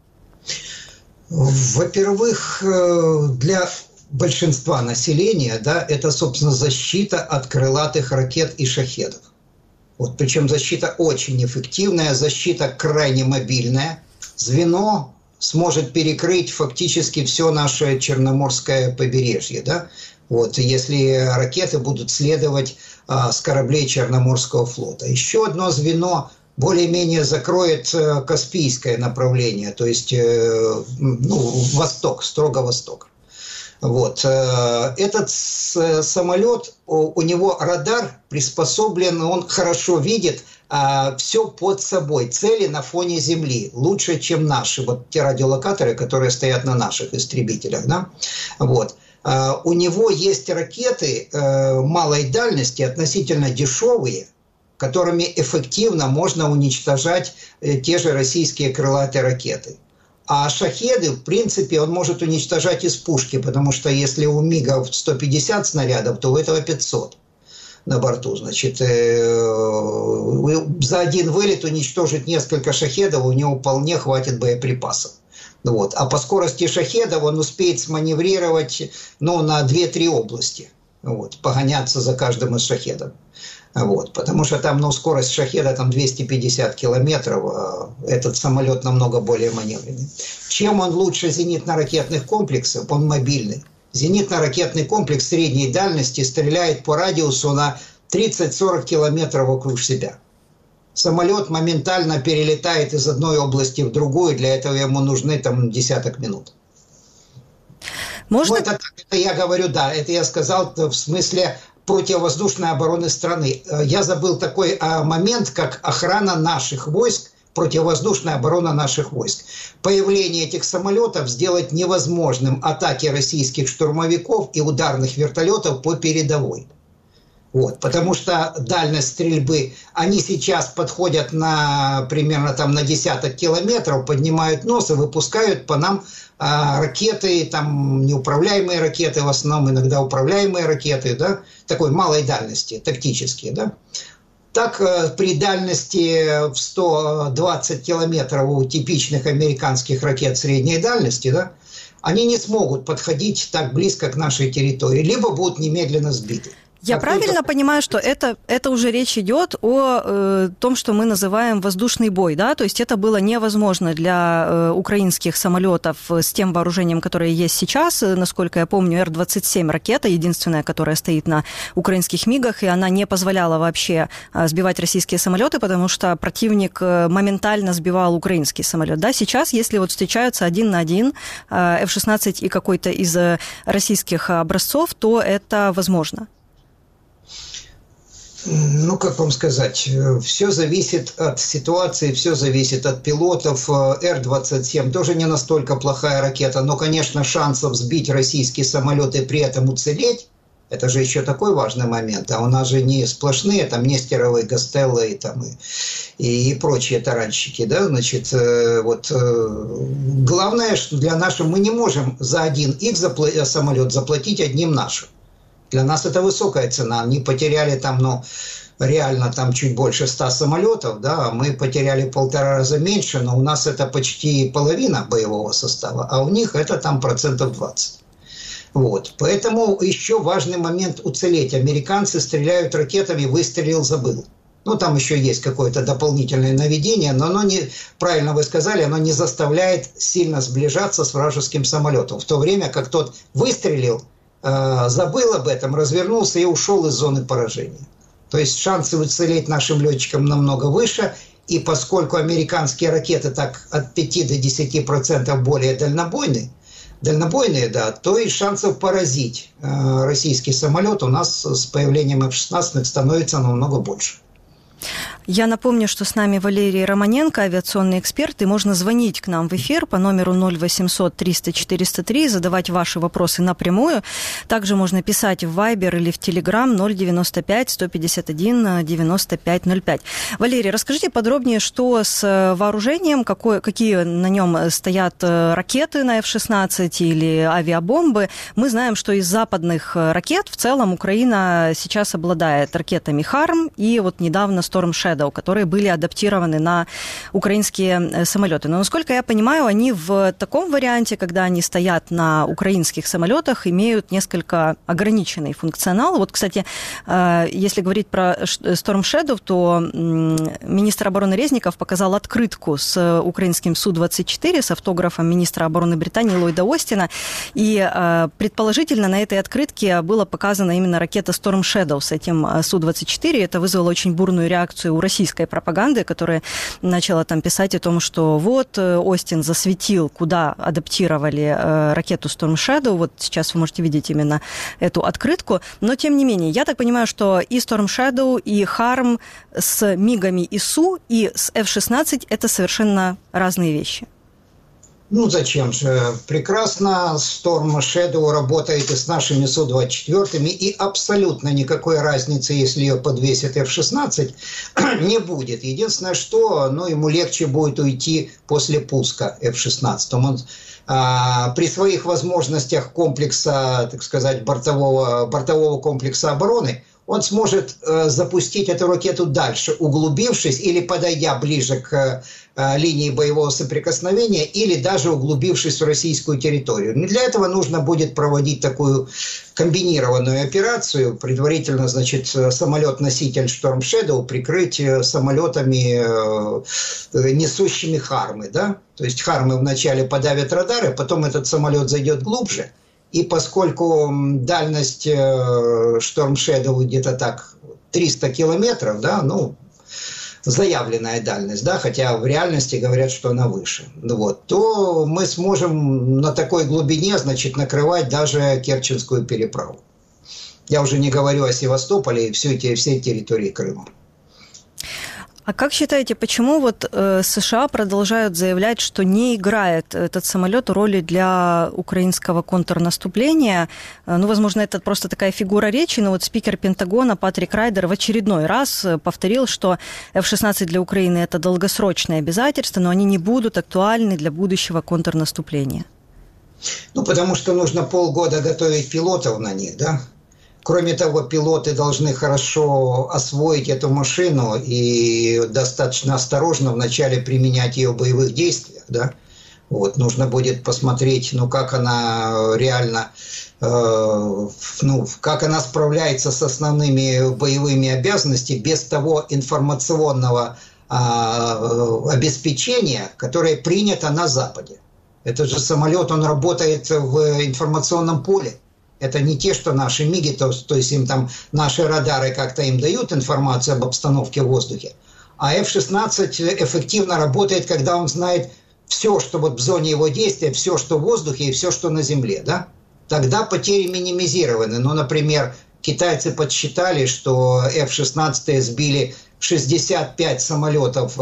Во-первых, для большинства населения, да, это, собственно, защита от крылатых ракет и шахедов. Причем защита очень эффективная, защита крайне мобильная. Звено сможет перекрыть фактически все наше Черноморское побережье. Да? Если ракеты будут следовать с кораблей Черноморского флота. Еще одно звено более-менее закроет Каспийское направление, то есть восток, строго восток. Этот самолет, у него радар приспособлен, он хорошо видит все под собой, цели на фоне Земли, лучше, чем наши, те радиолокаторы, которые стоят на наших истребителях. Да? У него есть ракеты малой дальности, относительно дешевые, которыми эффективно можно уничтожать те же российские крылатые ракеты. А шахеды, в принципе, он может уничтожать из пушки, потому что если у МиГов 150 снарядов, то у этого 500 на борту. За один вылет уничтожить несколько шахедов, у него вполне хватит боеприпасов. А по скорости шахедов он успеет сманеврировать на 2-3 области, погоняться за каждым из шахедов. Потому что там скорость шахеда 250 километров, а этот самолет намного более маневренный. Чем он лучше зенитно-ракетных комплексов? Он мобильный. Зенитно-ракетный комплекс средней дальности стреляет по радиусу на 30-40 километров вокруг себя. Самолет моментально перелетает из одной области в другую, для этого ему нужны десяток минут. Можно? Это я говорю, да, это я сказал в смысле противовоздушной обороны страны. Я забыл такой момент, как охрана наших войск, противовоздушная оборона наших войск. Появление этих самолетов сделать невозможным атаки российских штурмовиков и ударных вертолетов по передовой. Потому что дальность стрельбы, они сейчас подходят примерно на десяток километров, поднимают нос и выпускают по нам ракеты, неуправляемые ракеты, в основном иногда управляемые ракеты, да, такой малой дальности, тактические, да. Так при дальности в 120 километров у типичных американских ракет средней дальности, да, они не смогут подходить так близко к нашей территории, либо будут немедленно сбиты. Я правильно понимаю, что это уже речь идет о том, что мы называем воздушный бой, да? То есть это было невозможно для украинских самолетов с тем вооружением, которое есть сейчас. Насколько я помню, Р-27 ракета, единственная, которая стоит на украинских МиГах, и она не позволяла вообще сбивать российские самолеты, потому что противник моментально сбивал украинский самолет. Да? Сейчас, если встречаются один на один F-16 и какой-то из российских образцов, то это возможно. Как вам сказать, все зависит от ситуации, все зависит от пилотов. Р-27 тоже не настолько плохая ракета, но, конечно, шансов сбить российские самолеты и при этом уцелеть Это же еще такой важный момент. А у нас же не сплошные там Нестеровы, Гастеллы и прочие таранщики. Да? Значит, главное, что для нашего мы не можем за один их самолет заплатить одним нашим. Для нас это высокая цена. Они потеряли там, реально там чуть больше 100 самолетов, да, мы потеряли 1,5 раза меньше, но у нас это почти половина боевого состава, а у них это там 20%. Вот. Поэтому еще важный момент уцелеть. Американцы стреляют ракетами, выстрелил, забыл. Там еще есть какое-то дополнительное наведение, но оно не, правильно вы сказали, оно не заставляет сильно сближаться с вражеским самолетом. В то время как тот выстрелил, забыл об этом, развернулся и ушел из зоны поражения. То есть шансы уцелеть нашим летчикам намного выше, и поскольку американские ракеты так от 5 до 10% более дальнобойные, да, то и шансов поразить российский самолет у нас с появлением F-16 становится намного больше. Я напомню, что с нами Валерий Романенко, авиационный эксперт, и можно звонить к нам в эфир по номеру 0800 300 403, задавать ваши вопросы напрямую. Также можно писать в Viber или в Telegram 095 151 95 05. Валерий, расскажите подробнее, что с вооружением, какие на нем стоят ракеты на F-16 или авиабомбы. Мы знаем, что из западных ракет в целом Украина сейчас обладает ракетами «Харм» и недавно Storm Shadow, которые были адаптированы на украинские самолеты. Но, насколько я понимаю, они в таком варианте, когда они стоят на украинских самолетах, имеют несколько ограниченный функционал. Кстати, если говорить про Storm Shadow, то министр обороны Резников показал открытку с украинским Су-24 с автографом министра обороны Британии Ллойда Остина. И предположительно на этой открытке была показана именно ракета Storm Shadow с этим Су-24. Это вызвало очень бурную реакцию у российской пропаганды, которая начала там писать о том, что Остин засветил, куда адаптировали ракету Storm Shadow. Сейчас вы можете видеть именно эту открытку. Но, тем не менее, я так понимаю, что и Storm Shadow, и Харм с МиГами и Су, и с F-16 это совершенно разные вещи. Зачем же? Прекрасно Storm Shadow работает и с нашими Су-24, и абсолютно никакой разницы, если ее подвесит F-16, не будет. Единственное, что ему легче будет уйти после пуска F-16. Он при своих возможностях комплекса, так сказать, бортового комплекса обороны, он сможет запустить эту ракету дальше, углубившись или подойдя ближе к линии боевого соприкосновения, или даже углубившись в российскую территорию. Но для этого нужно будет проводить такую комбинированную операцию. Предварительно, самолет-носитель Storm Shadow прикрыть самолетами, несущими Хармы. Да? То есть Хармы вначале подавят радары, потом этот самолет зайдет глубже. И поскольку дальность Storm Shadow где-то так 300 километров, да, заявленная дальность, да, хотя в реальности говорят, что она выше, то мы сможем на такой глубине, накрывать даже Керченскую переправу. Я уже не говорю о Севастополе и всей территории Крыма. А как считаете, почему США продолжают заявлять, что не играет этот самолет роли для украинского контрнаступления? Возможно, это просто такая фигура речи, но спикер Пентагона Патрик Райдер в очередной раз повторил, что F-16 для Украины – это долгосрочное обязательство, но они не будут актуальны для будущего контрнаступления. Потому что нужно полгода готовить пилотов на них, да? Кроме того, пилоты должны хорошо освоить эту машину и достаточно осторожно вначале применять ее в боевых действиях. Да? Нужно будет посмотреть, как она реально, как она справляется с основными боевыми обязанностями без того информационного обеспечения, которое принято на Западе. Этот же самолет, он работает в информационном поле. Это не те, что наши МиГи, то есть им там наши радары как-то им дают информацию об обстановке в воздухе. А F-16 эффективно работает, когда он знает все, что в зоне его действия, все, что в воздухе и все, что на земле. Да? Тогда потери минимизированы. Например, китайцы подсчитали, что F-16 сбили 65 самолетов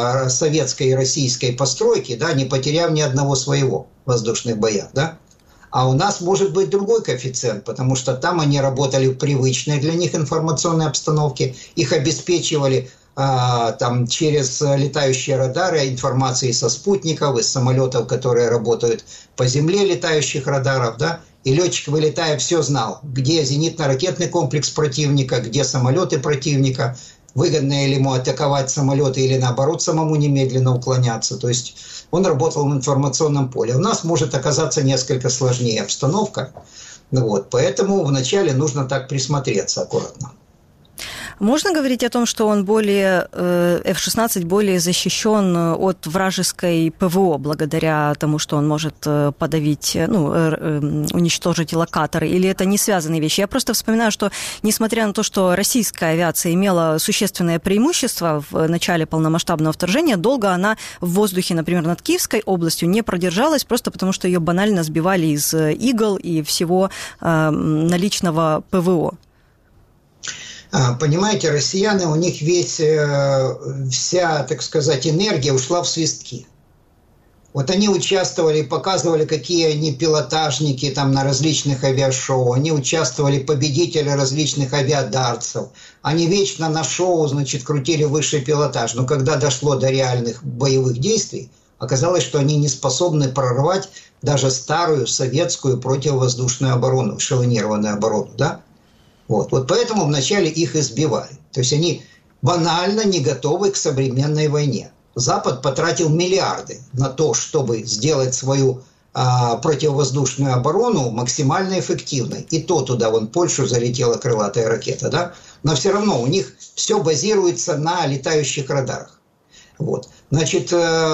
советской и российской постройки, да, не потеряв ни одного своего в воздушных боях. Да? А у нас может быть другой коэффициент, потому что там они работали в привычной для них информационной обстановке, их обеспечивали там через летающие радары информацией со спутников, из самолетов, которые работают по земле, летающих радаров, да, и летчик, вылетая, все знал, где зенитно-ракетный комплекс противника, где самолеты противника, выгодно ли ему атаковать самолеты или наоборот самому немедленно уклоняться. То есть он работал в информационном поле. У нас может оказаться несколько сложнее обстановка, вот, поэтому вначале нужно так присмотреться аккуратно. Можно говорить о том, что он более, F-16 более защищен от вражеской ПВО, благодаря тому, что он может подавить, уничтожить локаторы, или это не связанные вещи? Я просто вспоминаю, что несмотря на то, что российская авиация имела существенное преимущество в начале полномасштабного вторжения, долго она в воздухе, например, над Киевской областью не продержалась, просто потому что ее банально сбивали из «Игл» и всего наличного ПВО. Понимаете, россияне, у них вся, так сказать, энергия ушла в свистки. Вот они участвовали, показывали, какие они пилотажники там на различных авиашоу, они участвовали победители различных авиадарцев, они вечно на шоу, значит, крутили высший пилотаж. Но когда дошло до реальных боевых действий, оказалось, что они не способны прорвать даже старую советскую противовоздушную оборону, эшелонированную оборону, да? Вот поэтому вначале их избивали. То есть они банально не готовы к современной войне. Запад потратил миллиарды на то, чтобы сделать свою противовоздушную оборону максимально эффективной. И то туда, вон, в Польшу залетела крылатая ракета, да? Но все равно у них все базируется на летающих радарах. Вот. Значит,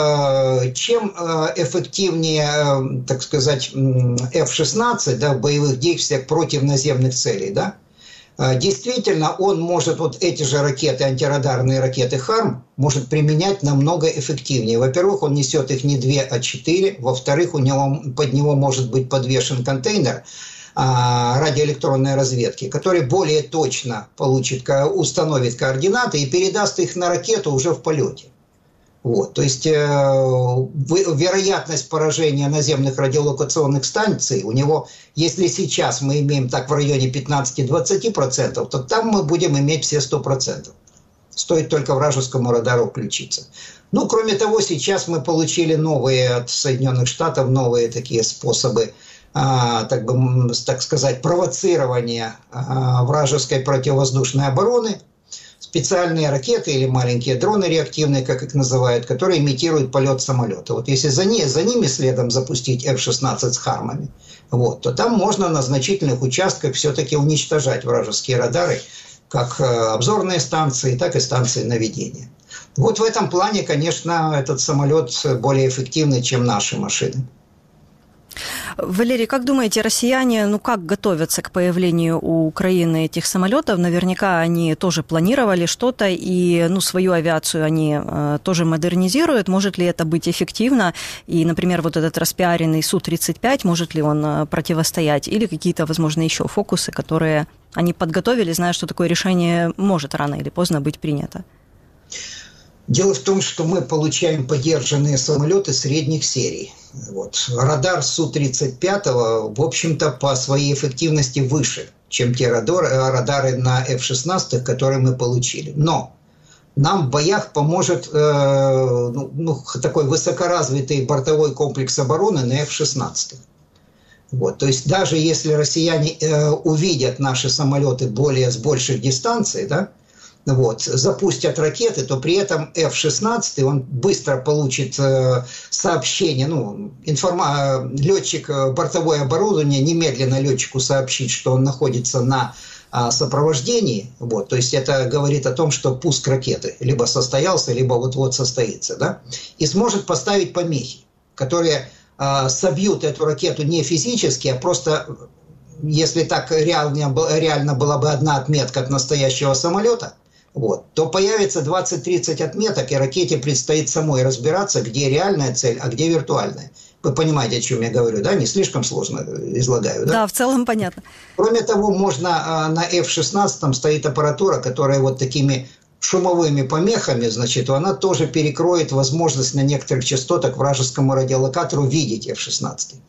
чем эффективнее, так сказать, F-16, да, в боевых действиях против наземных целей, да? Действительно, он может вот эти же ракеты, антирадарные ракеты «Харм», может применять намного эффективнее. Во-первых, он несет их не 2, а 4. Во-вторых, под него может быть подвешен контейнер радиоэлектронной разведки, который более точно установит координаты и передаст их на ракету уже в полете. Вот, то есть вероятность поражения наземных радиолокационных станций у него, если сейчас мы имеем так в районе 15-20%, то там мы будем иметь все 100%. Стоит только вражескому радару включиться. Ну, кроме того, сейчас мы получили новые от Соединенных Штатов, новые такие способы, так сказать, провоцирования вражеской противовоздушной обороны. Специальные ракеты или маленькие дроны реактивные, как их называют, которые имитируют полет самолета. Вот если за ними следом запустить F-16 с «Хармами», вот, то там можно на значительных участках все-таки уничтожать вражеские радары, как обзорные станции, так и станции наведения. Вот в этом плане, конечно, этот самолет более эффективный, чем наши машины. Валерий, как думаете, россияне, как готовятся к появлению у Украины этих самолетов? Наверняка они тоже планировали что-то, и свою авиацию они тоже модернизируют. Может ли это быть эффективно? И, например, вот этот распиаренный Су-35, может ли он противостоять? Или какие-то, возможно, еще фокусы, которые они подготовили, зная, что такое решение может рано или поздно быть принято? Дело в том, что мы получаем подержанные самолеты средних серий. Вот. Радар Су-35, в общем-то, по своей эффективности выше, чем те радары на F-16, которые мы получили. Но нам в боях поможет такой высокоразвитый бортовой комплекс обороны на F-16. Вот. То есть даже если россияне увидят наши самолеты с больших дистанций, да, запустят ракеты, то при этом F-16, он быстро получит сообщение, летчик бортовое оборудование немедленно летчику сообщит, что он находится на сопровождении, то есть это говорит о том, что пуск ракеты либо состоялся, либо вот-вот состоится, да, и сможет поставить помехи, которые собьют эту ракету не физически, а просто, если так реально была бы одна отметка от настоящего самолета, то появится 20-30 отметок, и ракете предстоит самой разбираться, где реальная цель, а где виртуальная. Вы понимаете, о чем я говорю, да? Не слишком сложно излагаю, да? Да, в целом понятно. Кроме того, на F-16 стоит аппаратура, которая вот такими шумовыми помехами, она тоже перекроет возможность на некоторых частотах вражескому радиолокатору видеть F-16.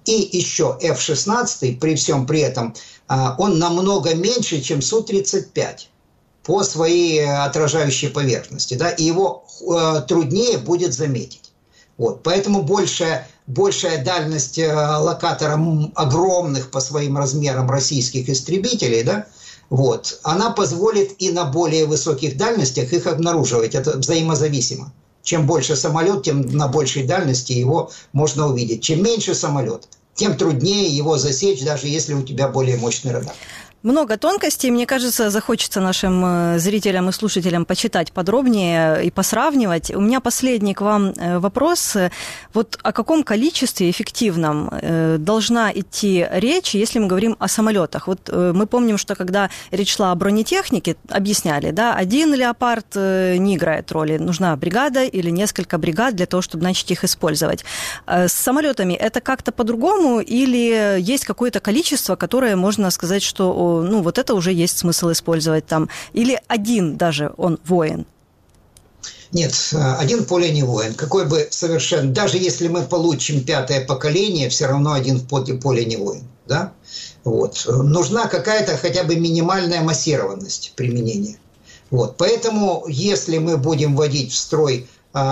И еще F-16, при всем при этом, он намного меньше, чем Су-35 по своей отражающей поверхности, да, и его труднее будет заметить. Вот. Поэтому большая дальность локатора огромных по своим размерам российских истребителей, да, вот, она позволит и на более высоких дальностях их обнаруживать. Это взаимозависимо. Чем больше самолет, тем на большей дальности его можно увидеть. Чем меньше самолет, тем труднее его засечь, даже если у тебя более мощный радар. Много тонкостей. Мне кажется, захочется нашим зрителям и слушателям почитать подробнее и посравнивать. У меня последний к вам вопрос. Вот о каком количестве эффективном должна идти речь, если мы говорим о самолетах? Вот мы помним, что когда речь шла о бронетехнике, объясняли, да, один «Леопард» не играет роли. Нужна бригада или несколько бригад для того, чтобы начать их использовать. С самолетами это как-то по-другому или есть какое-то количество, которое можно сказать, что ну, вот это уже есть смысл использовать там. Или один даже он воин? Нет, один поле не воин. Какой бы совершенно... Даже если мы получим 5-е поколение, все равно один поле не воин. Да? Вот. Нужна какая-то хотя бы минимальная массированность применения. Вот. Поэтому, если мы будем вводить в строй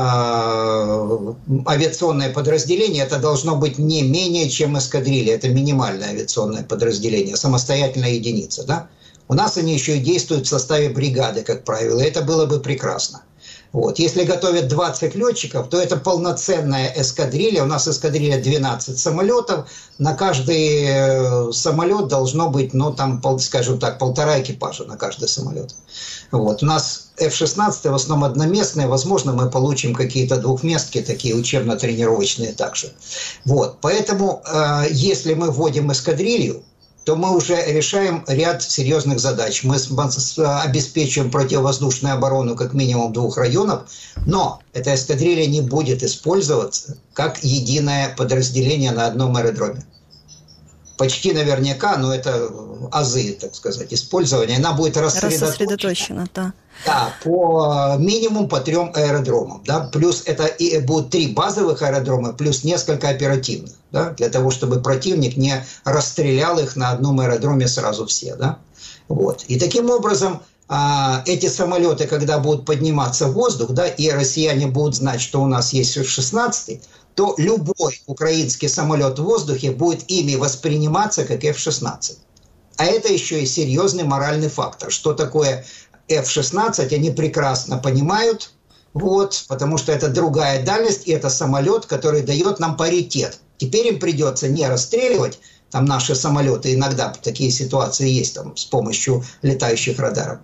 авиационное подразделение, это должно быть не менее, чем эскадрилья. Это минимальное авиационное подразделение, самостоятельная единица. Да? У нас они еще и действуют в составе бригады, как правило, и это было бы прекрасно. Вот. Если готовят 20 летчиков, то это полноценная эскадрилья. У нас эскадрилья 12 самолетов. На каждый самолет должно быть, ну, там, скажем так, 1,5 экипажа на каждый самолет. Вот. У нас F-16 в основном одноместные. Возможно, мы получим какие-то двухместки, такие учебно-тренировочные также. Вот. Поэтому, если мы вводим эскадрилью, то мы уже решаем ряд серьезных задач. Мы обеспечиваем противовоздушную оборону как минимум 2 районов, но эта эскадрилья не будет использоваться как единое подразделение на одном аэродроме. Почти наверняка, но это азы, так сказать, использования. Она будет рассредоточена. Да, по минимум по 3 аэродромам. Да? Плюс это и будут 3 базовых аэродрома, плюс несколько оперативных. Да? Для того, чтобы противник не расстрелял их на одном аэродроме сразу все. Да? Вот. И таким образом эти самолеты, когда будут подниматься в воздух, да, и россияне будут знать, что у нас есть F-16, то любой украинский самолет в воздухе будет ими восприниматься как F-16. А это еще и серьезный моральный фактор. Что такое F-16, они прекрасно понимают, вот, потому что это другая дальность, и это самолет, который дает нам паритет. Теперь им придется не расстреливать там наши самолеты, иногда такие ситуации есть там, с помощью летающих радаров,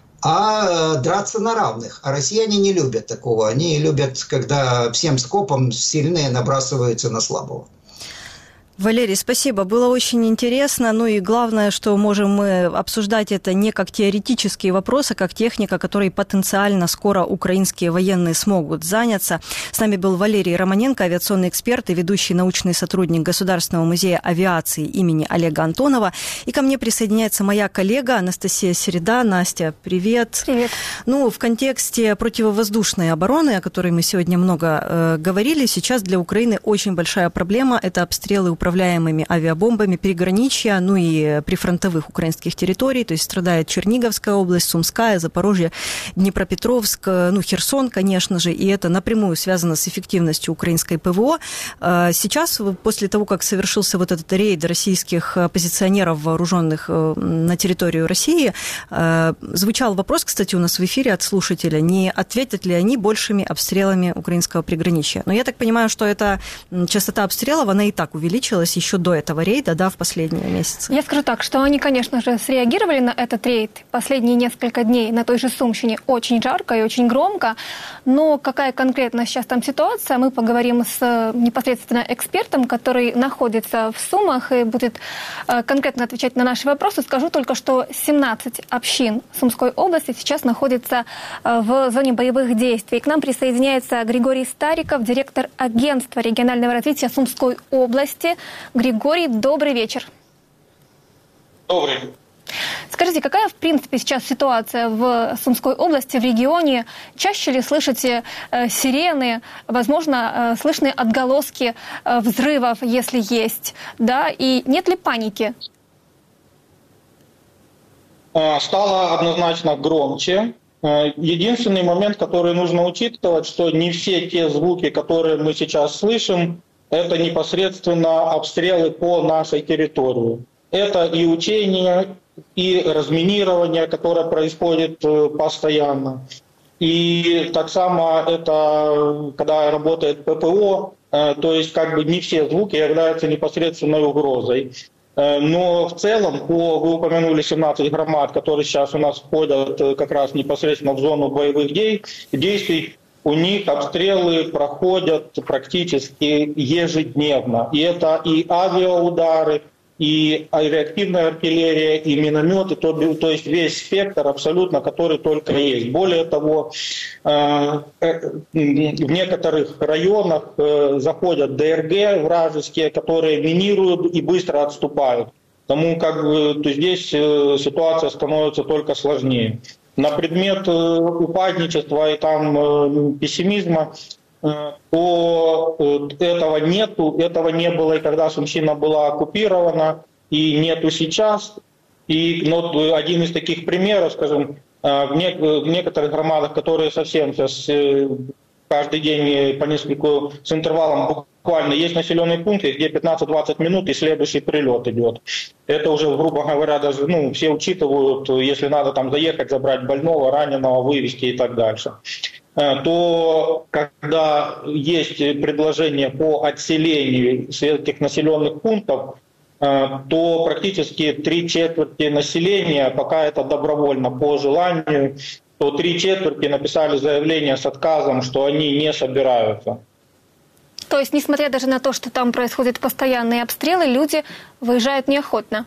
а драться на равных. А россияне не любят такого. Они любят, когда всем скопом сильные набрасываются на слабого. Валерий, спасибо. Было очень интересно. Ну и главное, что можем мы обсуждать это не как теоретические вопросы, а как техника, которой потенциально скоро украинские военные смогут заняться. С нами был Валерий Романенко, авиационный эксперт и ведущий научный сотрудник Государственного музея авиации имени Олега Антонова. И ко мне присоединяется моя коллега Анастасия Середа. Настя, привет. Привет. Ну, в контексте противовоздушной обороны, о которой мы сегодня много говорили, сейчас для Украины очень большая проблема – это обстрелы управляемыми авиабомбами приграничья, ну и прифронтовых украинских территорий, то есть страдает Черниговская область, Сумская, Запорожье, Днепропетровск, ну, Херсон, конечно же, и это напрямую связано с эффективностью украинской ПВО. Сейчас, после того, как совершился вот этот рейд российских оппозиционеров, вооруженных на территорию России, звучал вопрос, кстати, у нас в эфире от слушателя, не ответят ли они большими обстрелами украинского приграничья. Но я так понимаю, что эта частота обстрелов, она и так увеличилась еще до этого рейда, да, в последние месяцы. Я скажу так, что они, конечно же, среагировали на этот рейд последние несколько дней на той же Сумщине очень жарко и очень громко, но какая конкретно сейчас там ситуация, мы поговорим с непосредственно экспертом, который находится в Сумах и будет конкретно отвечать на наши вопросы. Скажу только, что 17 общин Сумской области сейчас находятся в зоне боевых действий. К нам присоединяется Григорий Стариков, директор агентства регионального развития Сумской области. Григорий, добрый вечер. Добрый. Скажите, какая, в принципе, сейчас ситуация в Сумской области, в регионе? Чаще ли слышите сирены? Возможно, слышны отголоски взрывов, если есть? Да? И нет ли паники? Стало однозначно громче. Единственный момент, который нужно учитывать, что не все те звуки, которые мы сейчас слышим, это непосредственно обстрелы по нашей территории. Это и учения, и разминирование, которое происходит постоянно. И так само это, когда работает ППО, то есть как бы не все звуки являются непосредственной угрозой. Но в целом, вы упомянули 17 громад, которые сейчас у нас входят как раз непосредственно в зону боевых действий, у них обстрелы проходят практически ежедневно. И это и авиаудары, и реактивная артиллерия, и минометы, то есть весь спектр абсолютно, который только есть. Более того, в некоторых районах заходят ДРГ вражеские, которые минируют и быстро отступают. Потому то здесь ситуация становится только сложнее. На предмет упадничества и там пессимизма, то этого нету, этого не было и когда Сумщина была оккупирована, и нету сейчас. Но один из таких примеров, скажем, в некоторых громадах, которые совсем сейчас каждый день по нескольку с интервалом буквально есть населенные пункты, где 15-20 минут и следующий прилет идет. Это уже, грубо говоря, даже все учитывают, если надо там заехать, забрать больного, раненого, вывезти и так дальше. То когда есть предложение по отселению этих населенных пунктов, то практически 3/4 населения, пока это добровольно по желанию, то 3/4 написали заявление с отказом, что они не собираются. То есть, несмотря даже на то, что там происходят постоянные обстрелы, люди выезжают неохотно?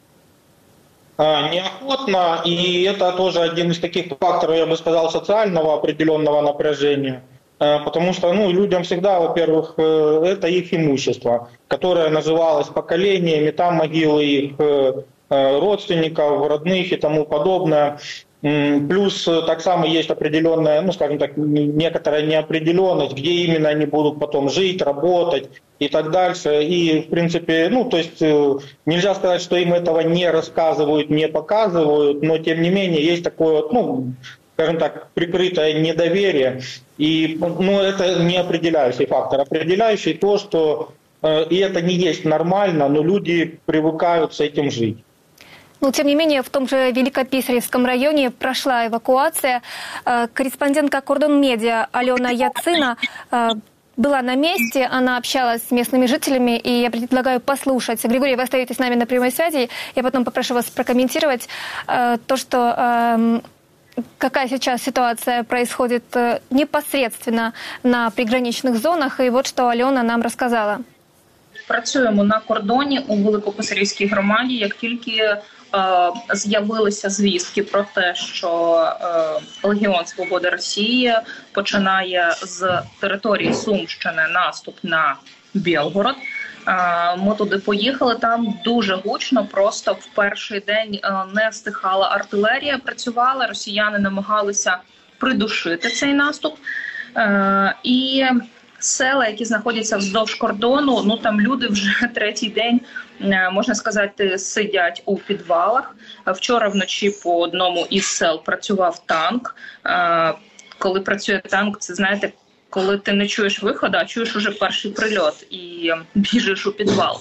Неохотно, и это тоже один из таких факторов, я бы сказал, социального определенного напряжения. Потому что людям всегда, во-первых, это их имущество, которое называлось поколениями, там могилы их родственников, родных и тому подобное. Плюс так само есть определенная, скажем так, некоторая неопределенность, где именно они будут потом жить, работать и так дальше. И, в принципе, то есть нельзя сказать, что им этого не рассказывают, не показывают, но, тем не менее, есть такое, скажем так, прикрытое недоверие. И, это не определяющий фактор. Определяющий то, что и это не есть нормально, но люди привыкают с этим жить. Тем не менее, в том же Великописаревском районе прошла эвакуация. Корреспондентка Кордон Медиа Алена Яцина была на месте, она общалась с местными жителями, и я предлагаю послушать. Григорий, вы остаетесь с нами на прямой связи, я потом попрошу вас прокомментировать то, что... Какая сейчас ситуация происходит непосредственно на приграничних зонах, і от що Альона нам розказала. Працюємо на кордоні у Великописарівській громаді. Як тільки з'явилися звістки про те, що Легіон Свободи Росії починає з території Сумщини наступ на Білгород, ми туди поїхали, там дуже гучно, просто в перший день не стихала артилерія, працювала, росіяни намагалися придушити цей наступ. І села, які знаходяться вздовж кордону, там люди вже третій день, можна сказати, сидять у підвалах. Вчора вночі по одному із сел працював танк. Коли працює танк, це, знаєте, коли ти не чуєш виходу, а чуєш уже перший прильот і біжиш у підвал.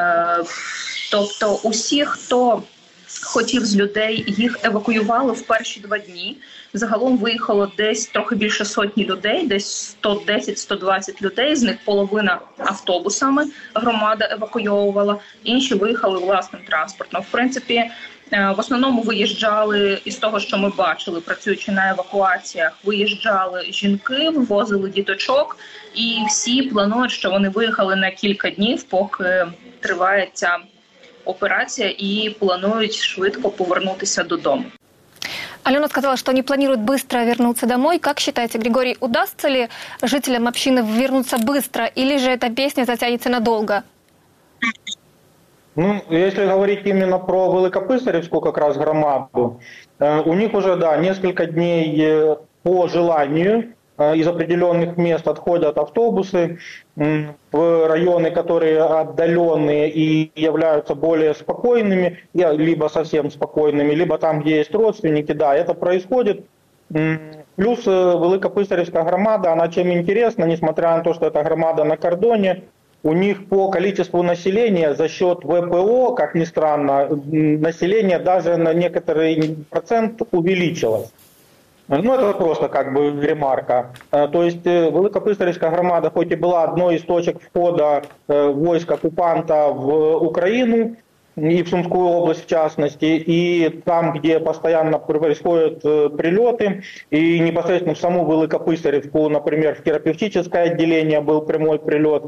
Тобто усі, хто хотів з людей, їх евакуювали в перші 2 дні. Загалом виїхало десь трохи більше сотні людей, десь 110-120 людей, з них половина автобусами громада евакуйовувала, інші виїхали власним транспортом. В принципі, в основному виїжджали, із того, що ми бачили, працюючи на евакуаціях, виїжджали жінки, вивозили діточок, і всі планують, що вони виїхали на кілька днів, поки триває ця операція, и плануют швидко повернуться додому. Алена сказала, что они планируют быстро вернуться домой. Как считаете, Григорий, удастся ли жителям общины вернуться быстро, или же эта песня затянется надолго? Ну, если говорить именно про Великописаревскую как раз громаду, у них уже, да, несколько дней по желанию из определенных мест отходят автобусы в районы, которые отдаленные и являются более спокойными, либо совсем спокойными, либо там, где есть родственники, да, это происходит. Плюс Великописаревская громада, она чем интересна, несмотря на то, что это громада на кордоне, у них по количеству населения за счет ВПО, как ни странно, население даже на некоторый процент увеличилось. Ну, это просто как бы ремарка. То есть Великописаревская громада хоть и была одной из точек входа войск оккупанта в Украину, и в Сумскую область в частности, и там, где постоянно происходят прилеты, и непосредственно в саму Великописаревку, например, в терапевтическое отделение был прямой прилет.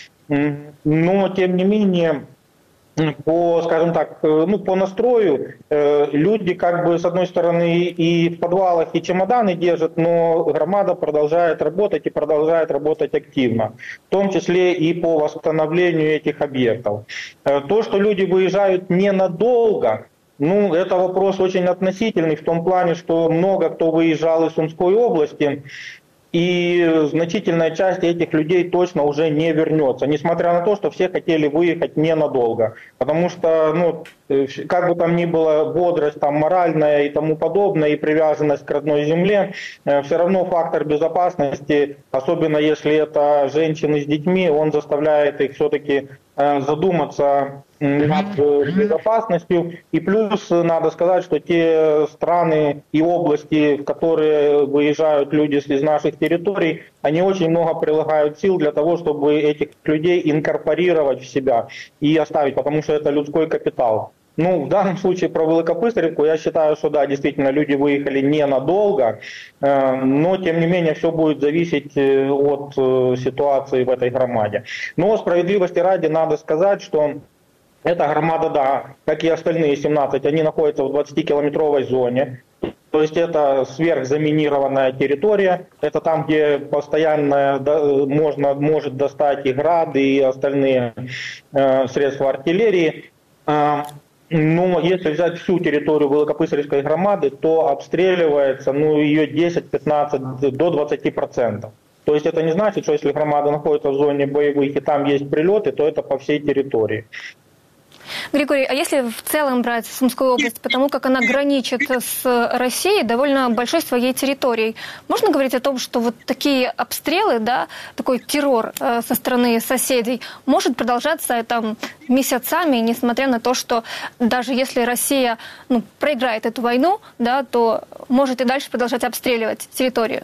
Но, тем не менее, по, скажем так, ну, по настрою люди как бы с одной стороны и в подвалах и чемоданы держат, но громада продолжает работать и продолжает работать активно, в том числе и по восстановлению этих объектов. То, что люди выезжают ненадолго, ну, это вопрос очень относительный в том плане, что много кто выезжал из Сумской области, и значительная часть этих людей точно уже не вернется, несмотря на то, что все хотели выехать ненадолго. Потому что, ну, как бы там ни было, бодрость там моральная и тому подобное, и привязанность к родной земле, все равно фактор безопасности, особенно если это женщины с детьми, он заставляет их все-таки задуматься над безопасностью. И плюс надо сказать, что те страны и области, в которые выезжают люди из наших территорий, они очень много прилагают сил для того, чтобы этих людей инкорпорировать в себя и оставить, потому что это людской капитал. Ну, в данном случае про Великописаревку я считаю, что да, действительно, люди выехали ненадолго, но, тем не менее, все будет зависеть от ситуации в этой громаде. Но справедливости ради надо сказать, что эта громада, да, как и остальные 17, они находятся в 20-километровой зоне. То есть это сверхзаминированная территория, это там, где постоянно может достать и грады, и остальные средства артиллерии. Но если взять всю территорию Великописаревской громады, то обстреливается, ну, ее 10-15 до 20%. То есть это не значит, что если громада находится в зоне боевых и там есть прилеты, то это по всей территории. Григорий, а если в целом брать Сумскую область, потому как она граничит с Россией довольно большой своей территорией, можно говорить о том, что вот такие обстрелы, да, такой террор со стороны соседей может продолжаться там месяцами, несмотря на то, что даже если Россия, ну, проиграет эту войну, да, то может и дальше продолжать обстреливать территорию?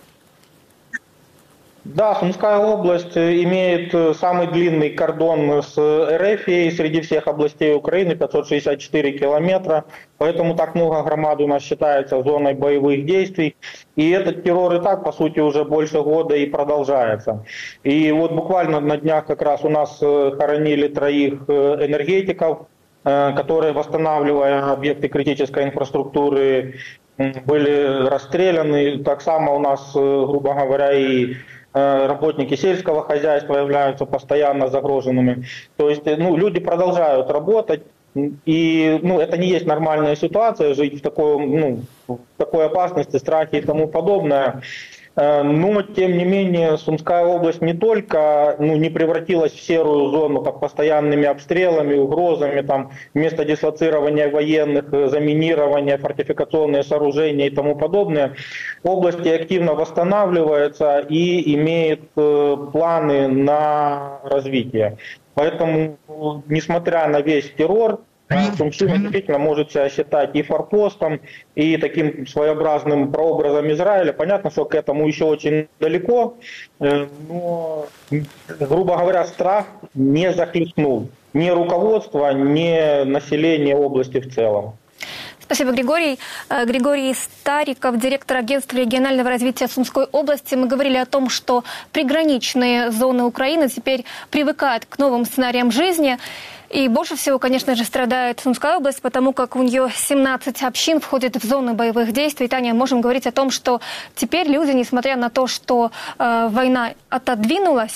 Да, Сумская область имеет самый длинный кордон с РФ среди всех областей Украины, 564 километра, поэтому так много громад у нас считается зоной боевых действий. И этот террор и так, по сути, уже больше года и продолжается. И вот буквально на днях как раз у нас хоронили 3 энергетиков, которые, восстанавливая объекты критической инфраструктуры, были расстреляны. Так само у нас, грубо говоря, и работники сельского хозяйства являются постоянно загроженными. То есть, ну, люди продолжают работать, и, ну, это не есть нормальная ситуация, жить в такой, ну, в такой опасности, страхе и тому подобное. Но, тем не менее, Сумская область не только, ну, не превратилась в серую зону, как постоянными обстрелами, угрозами, там, место дислоцирования военных, заминирования, фортификационные сооружения и тому подобное. Область активно восстанавливается и имеет планы на развитие. Поэтому, несмотря на весь террор, Сумщина действительно может себя считать и форпостом, и таким своеобразным прообразом Израиля. Понятно, что к этому еще очень далеко, но, грубо говоря, страх не захлестнул ни руководство, ни население области в целом. Спасибо, Григорий. Григорий Стариков, директор агентства регионального развития Сумской области. Мы говорили о том, что приграничные зоны Украины теперь привыкают к новым сценариям жизни. И больше всего, конечно же, страдает Сумская область, потому как у нее 17 общин входит в зоны боевых действий. Таня, можем говорить о том, что теперь люди, несмотря на то, что война отодвинулась,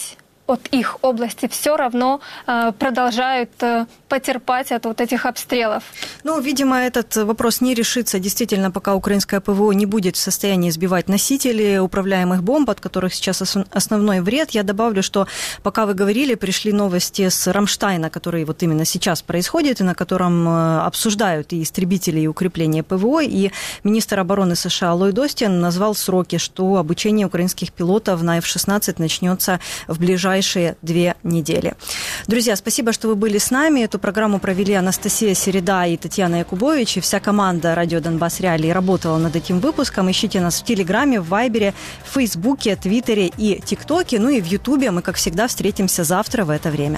от их области все равно продолжают потерпать от вот этих обстрелов. Ну, видимо, этот вопрос не решится действительно, пока украинское ПВО не будет в состоянии сбивать носители управляемых бомб, от которых сейчас основной вред. Я добавлю, что пока вы говорили, пришли новости с Рамштайна, который вот именно сейчас происходит, и на котором обсуждают и истребители, и укрепление ПВО, и министр обороны США Ллойд Остин назвал сроки, что обучение украинских пилотов на F-16 начнется в ближайшие 2 недели. Друзья, спасибо, что вы были с нами. Эту программу провели Анастасия Середа и Татьяна Якубович, и вся команда «Радио Донбасс Реалии» работала над этим выпуском. Ищите нас в Телеграме, в Вайбере, в Фейсбуке, Твиттере и ТикТоке, ну и в Ютубе. Мы, как всегда, встретимся завтра в это время.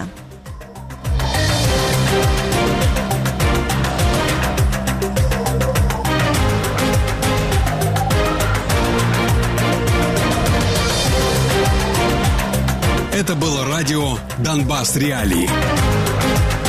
Это было радио «Донбасс Реалии».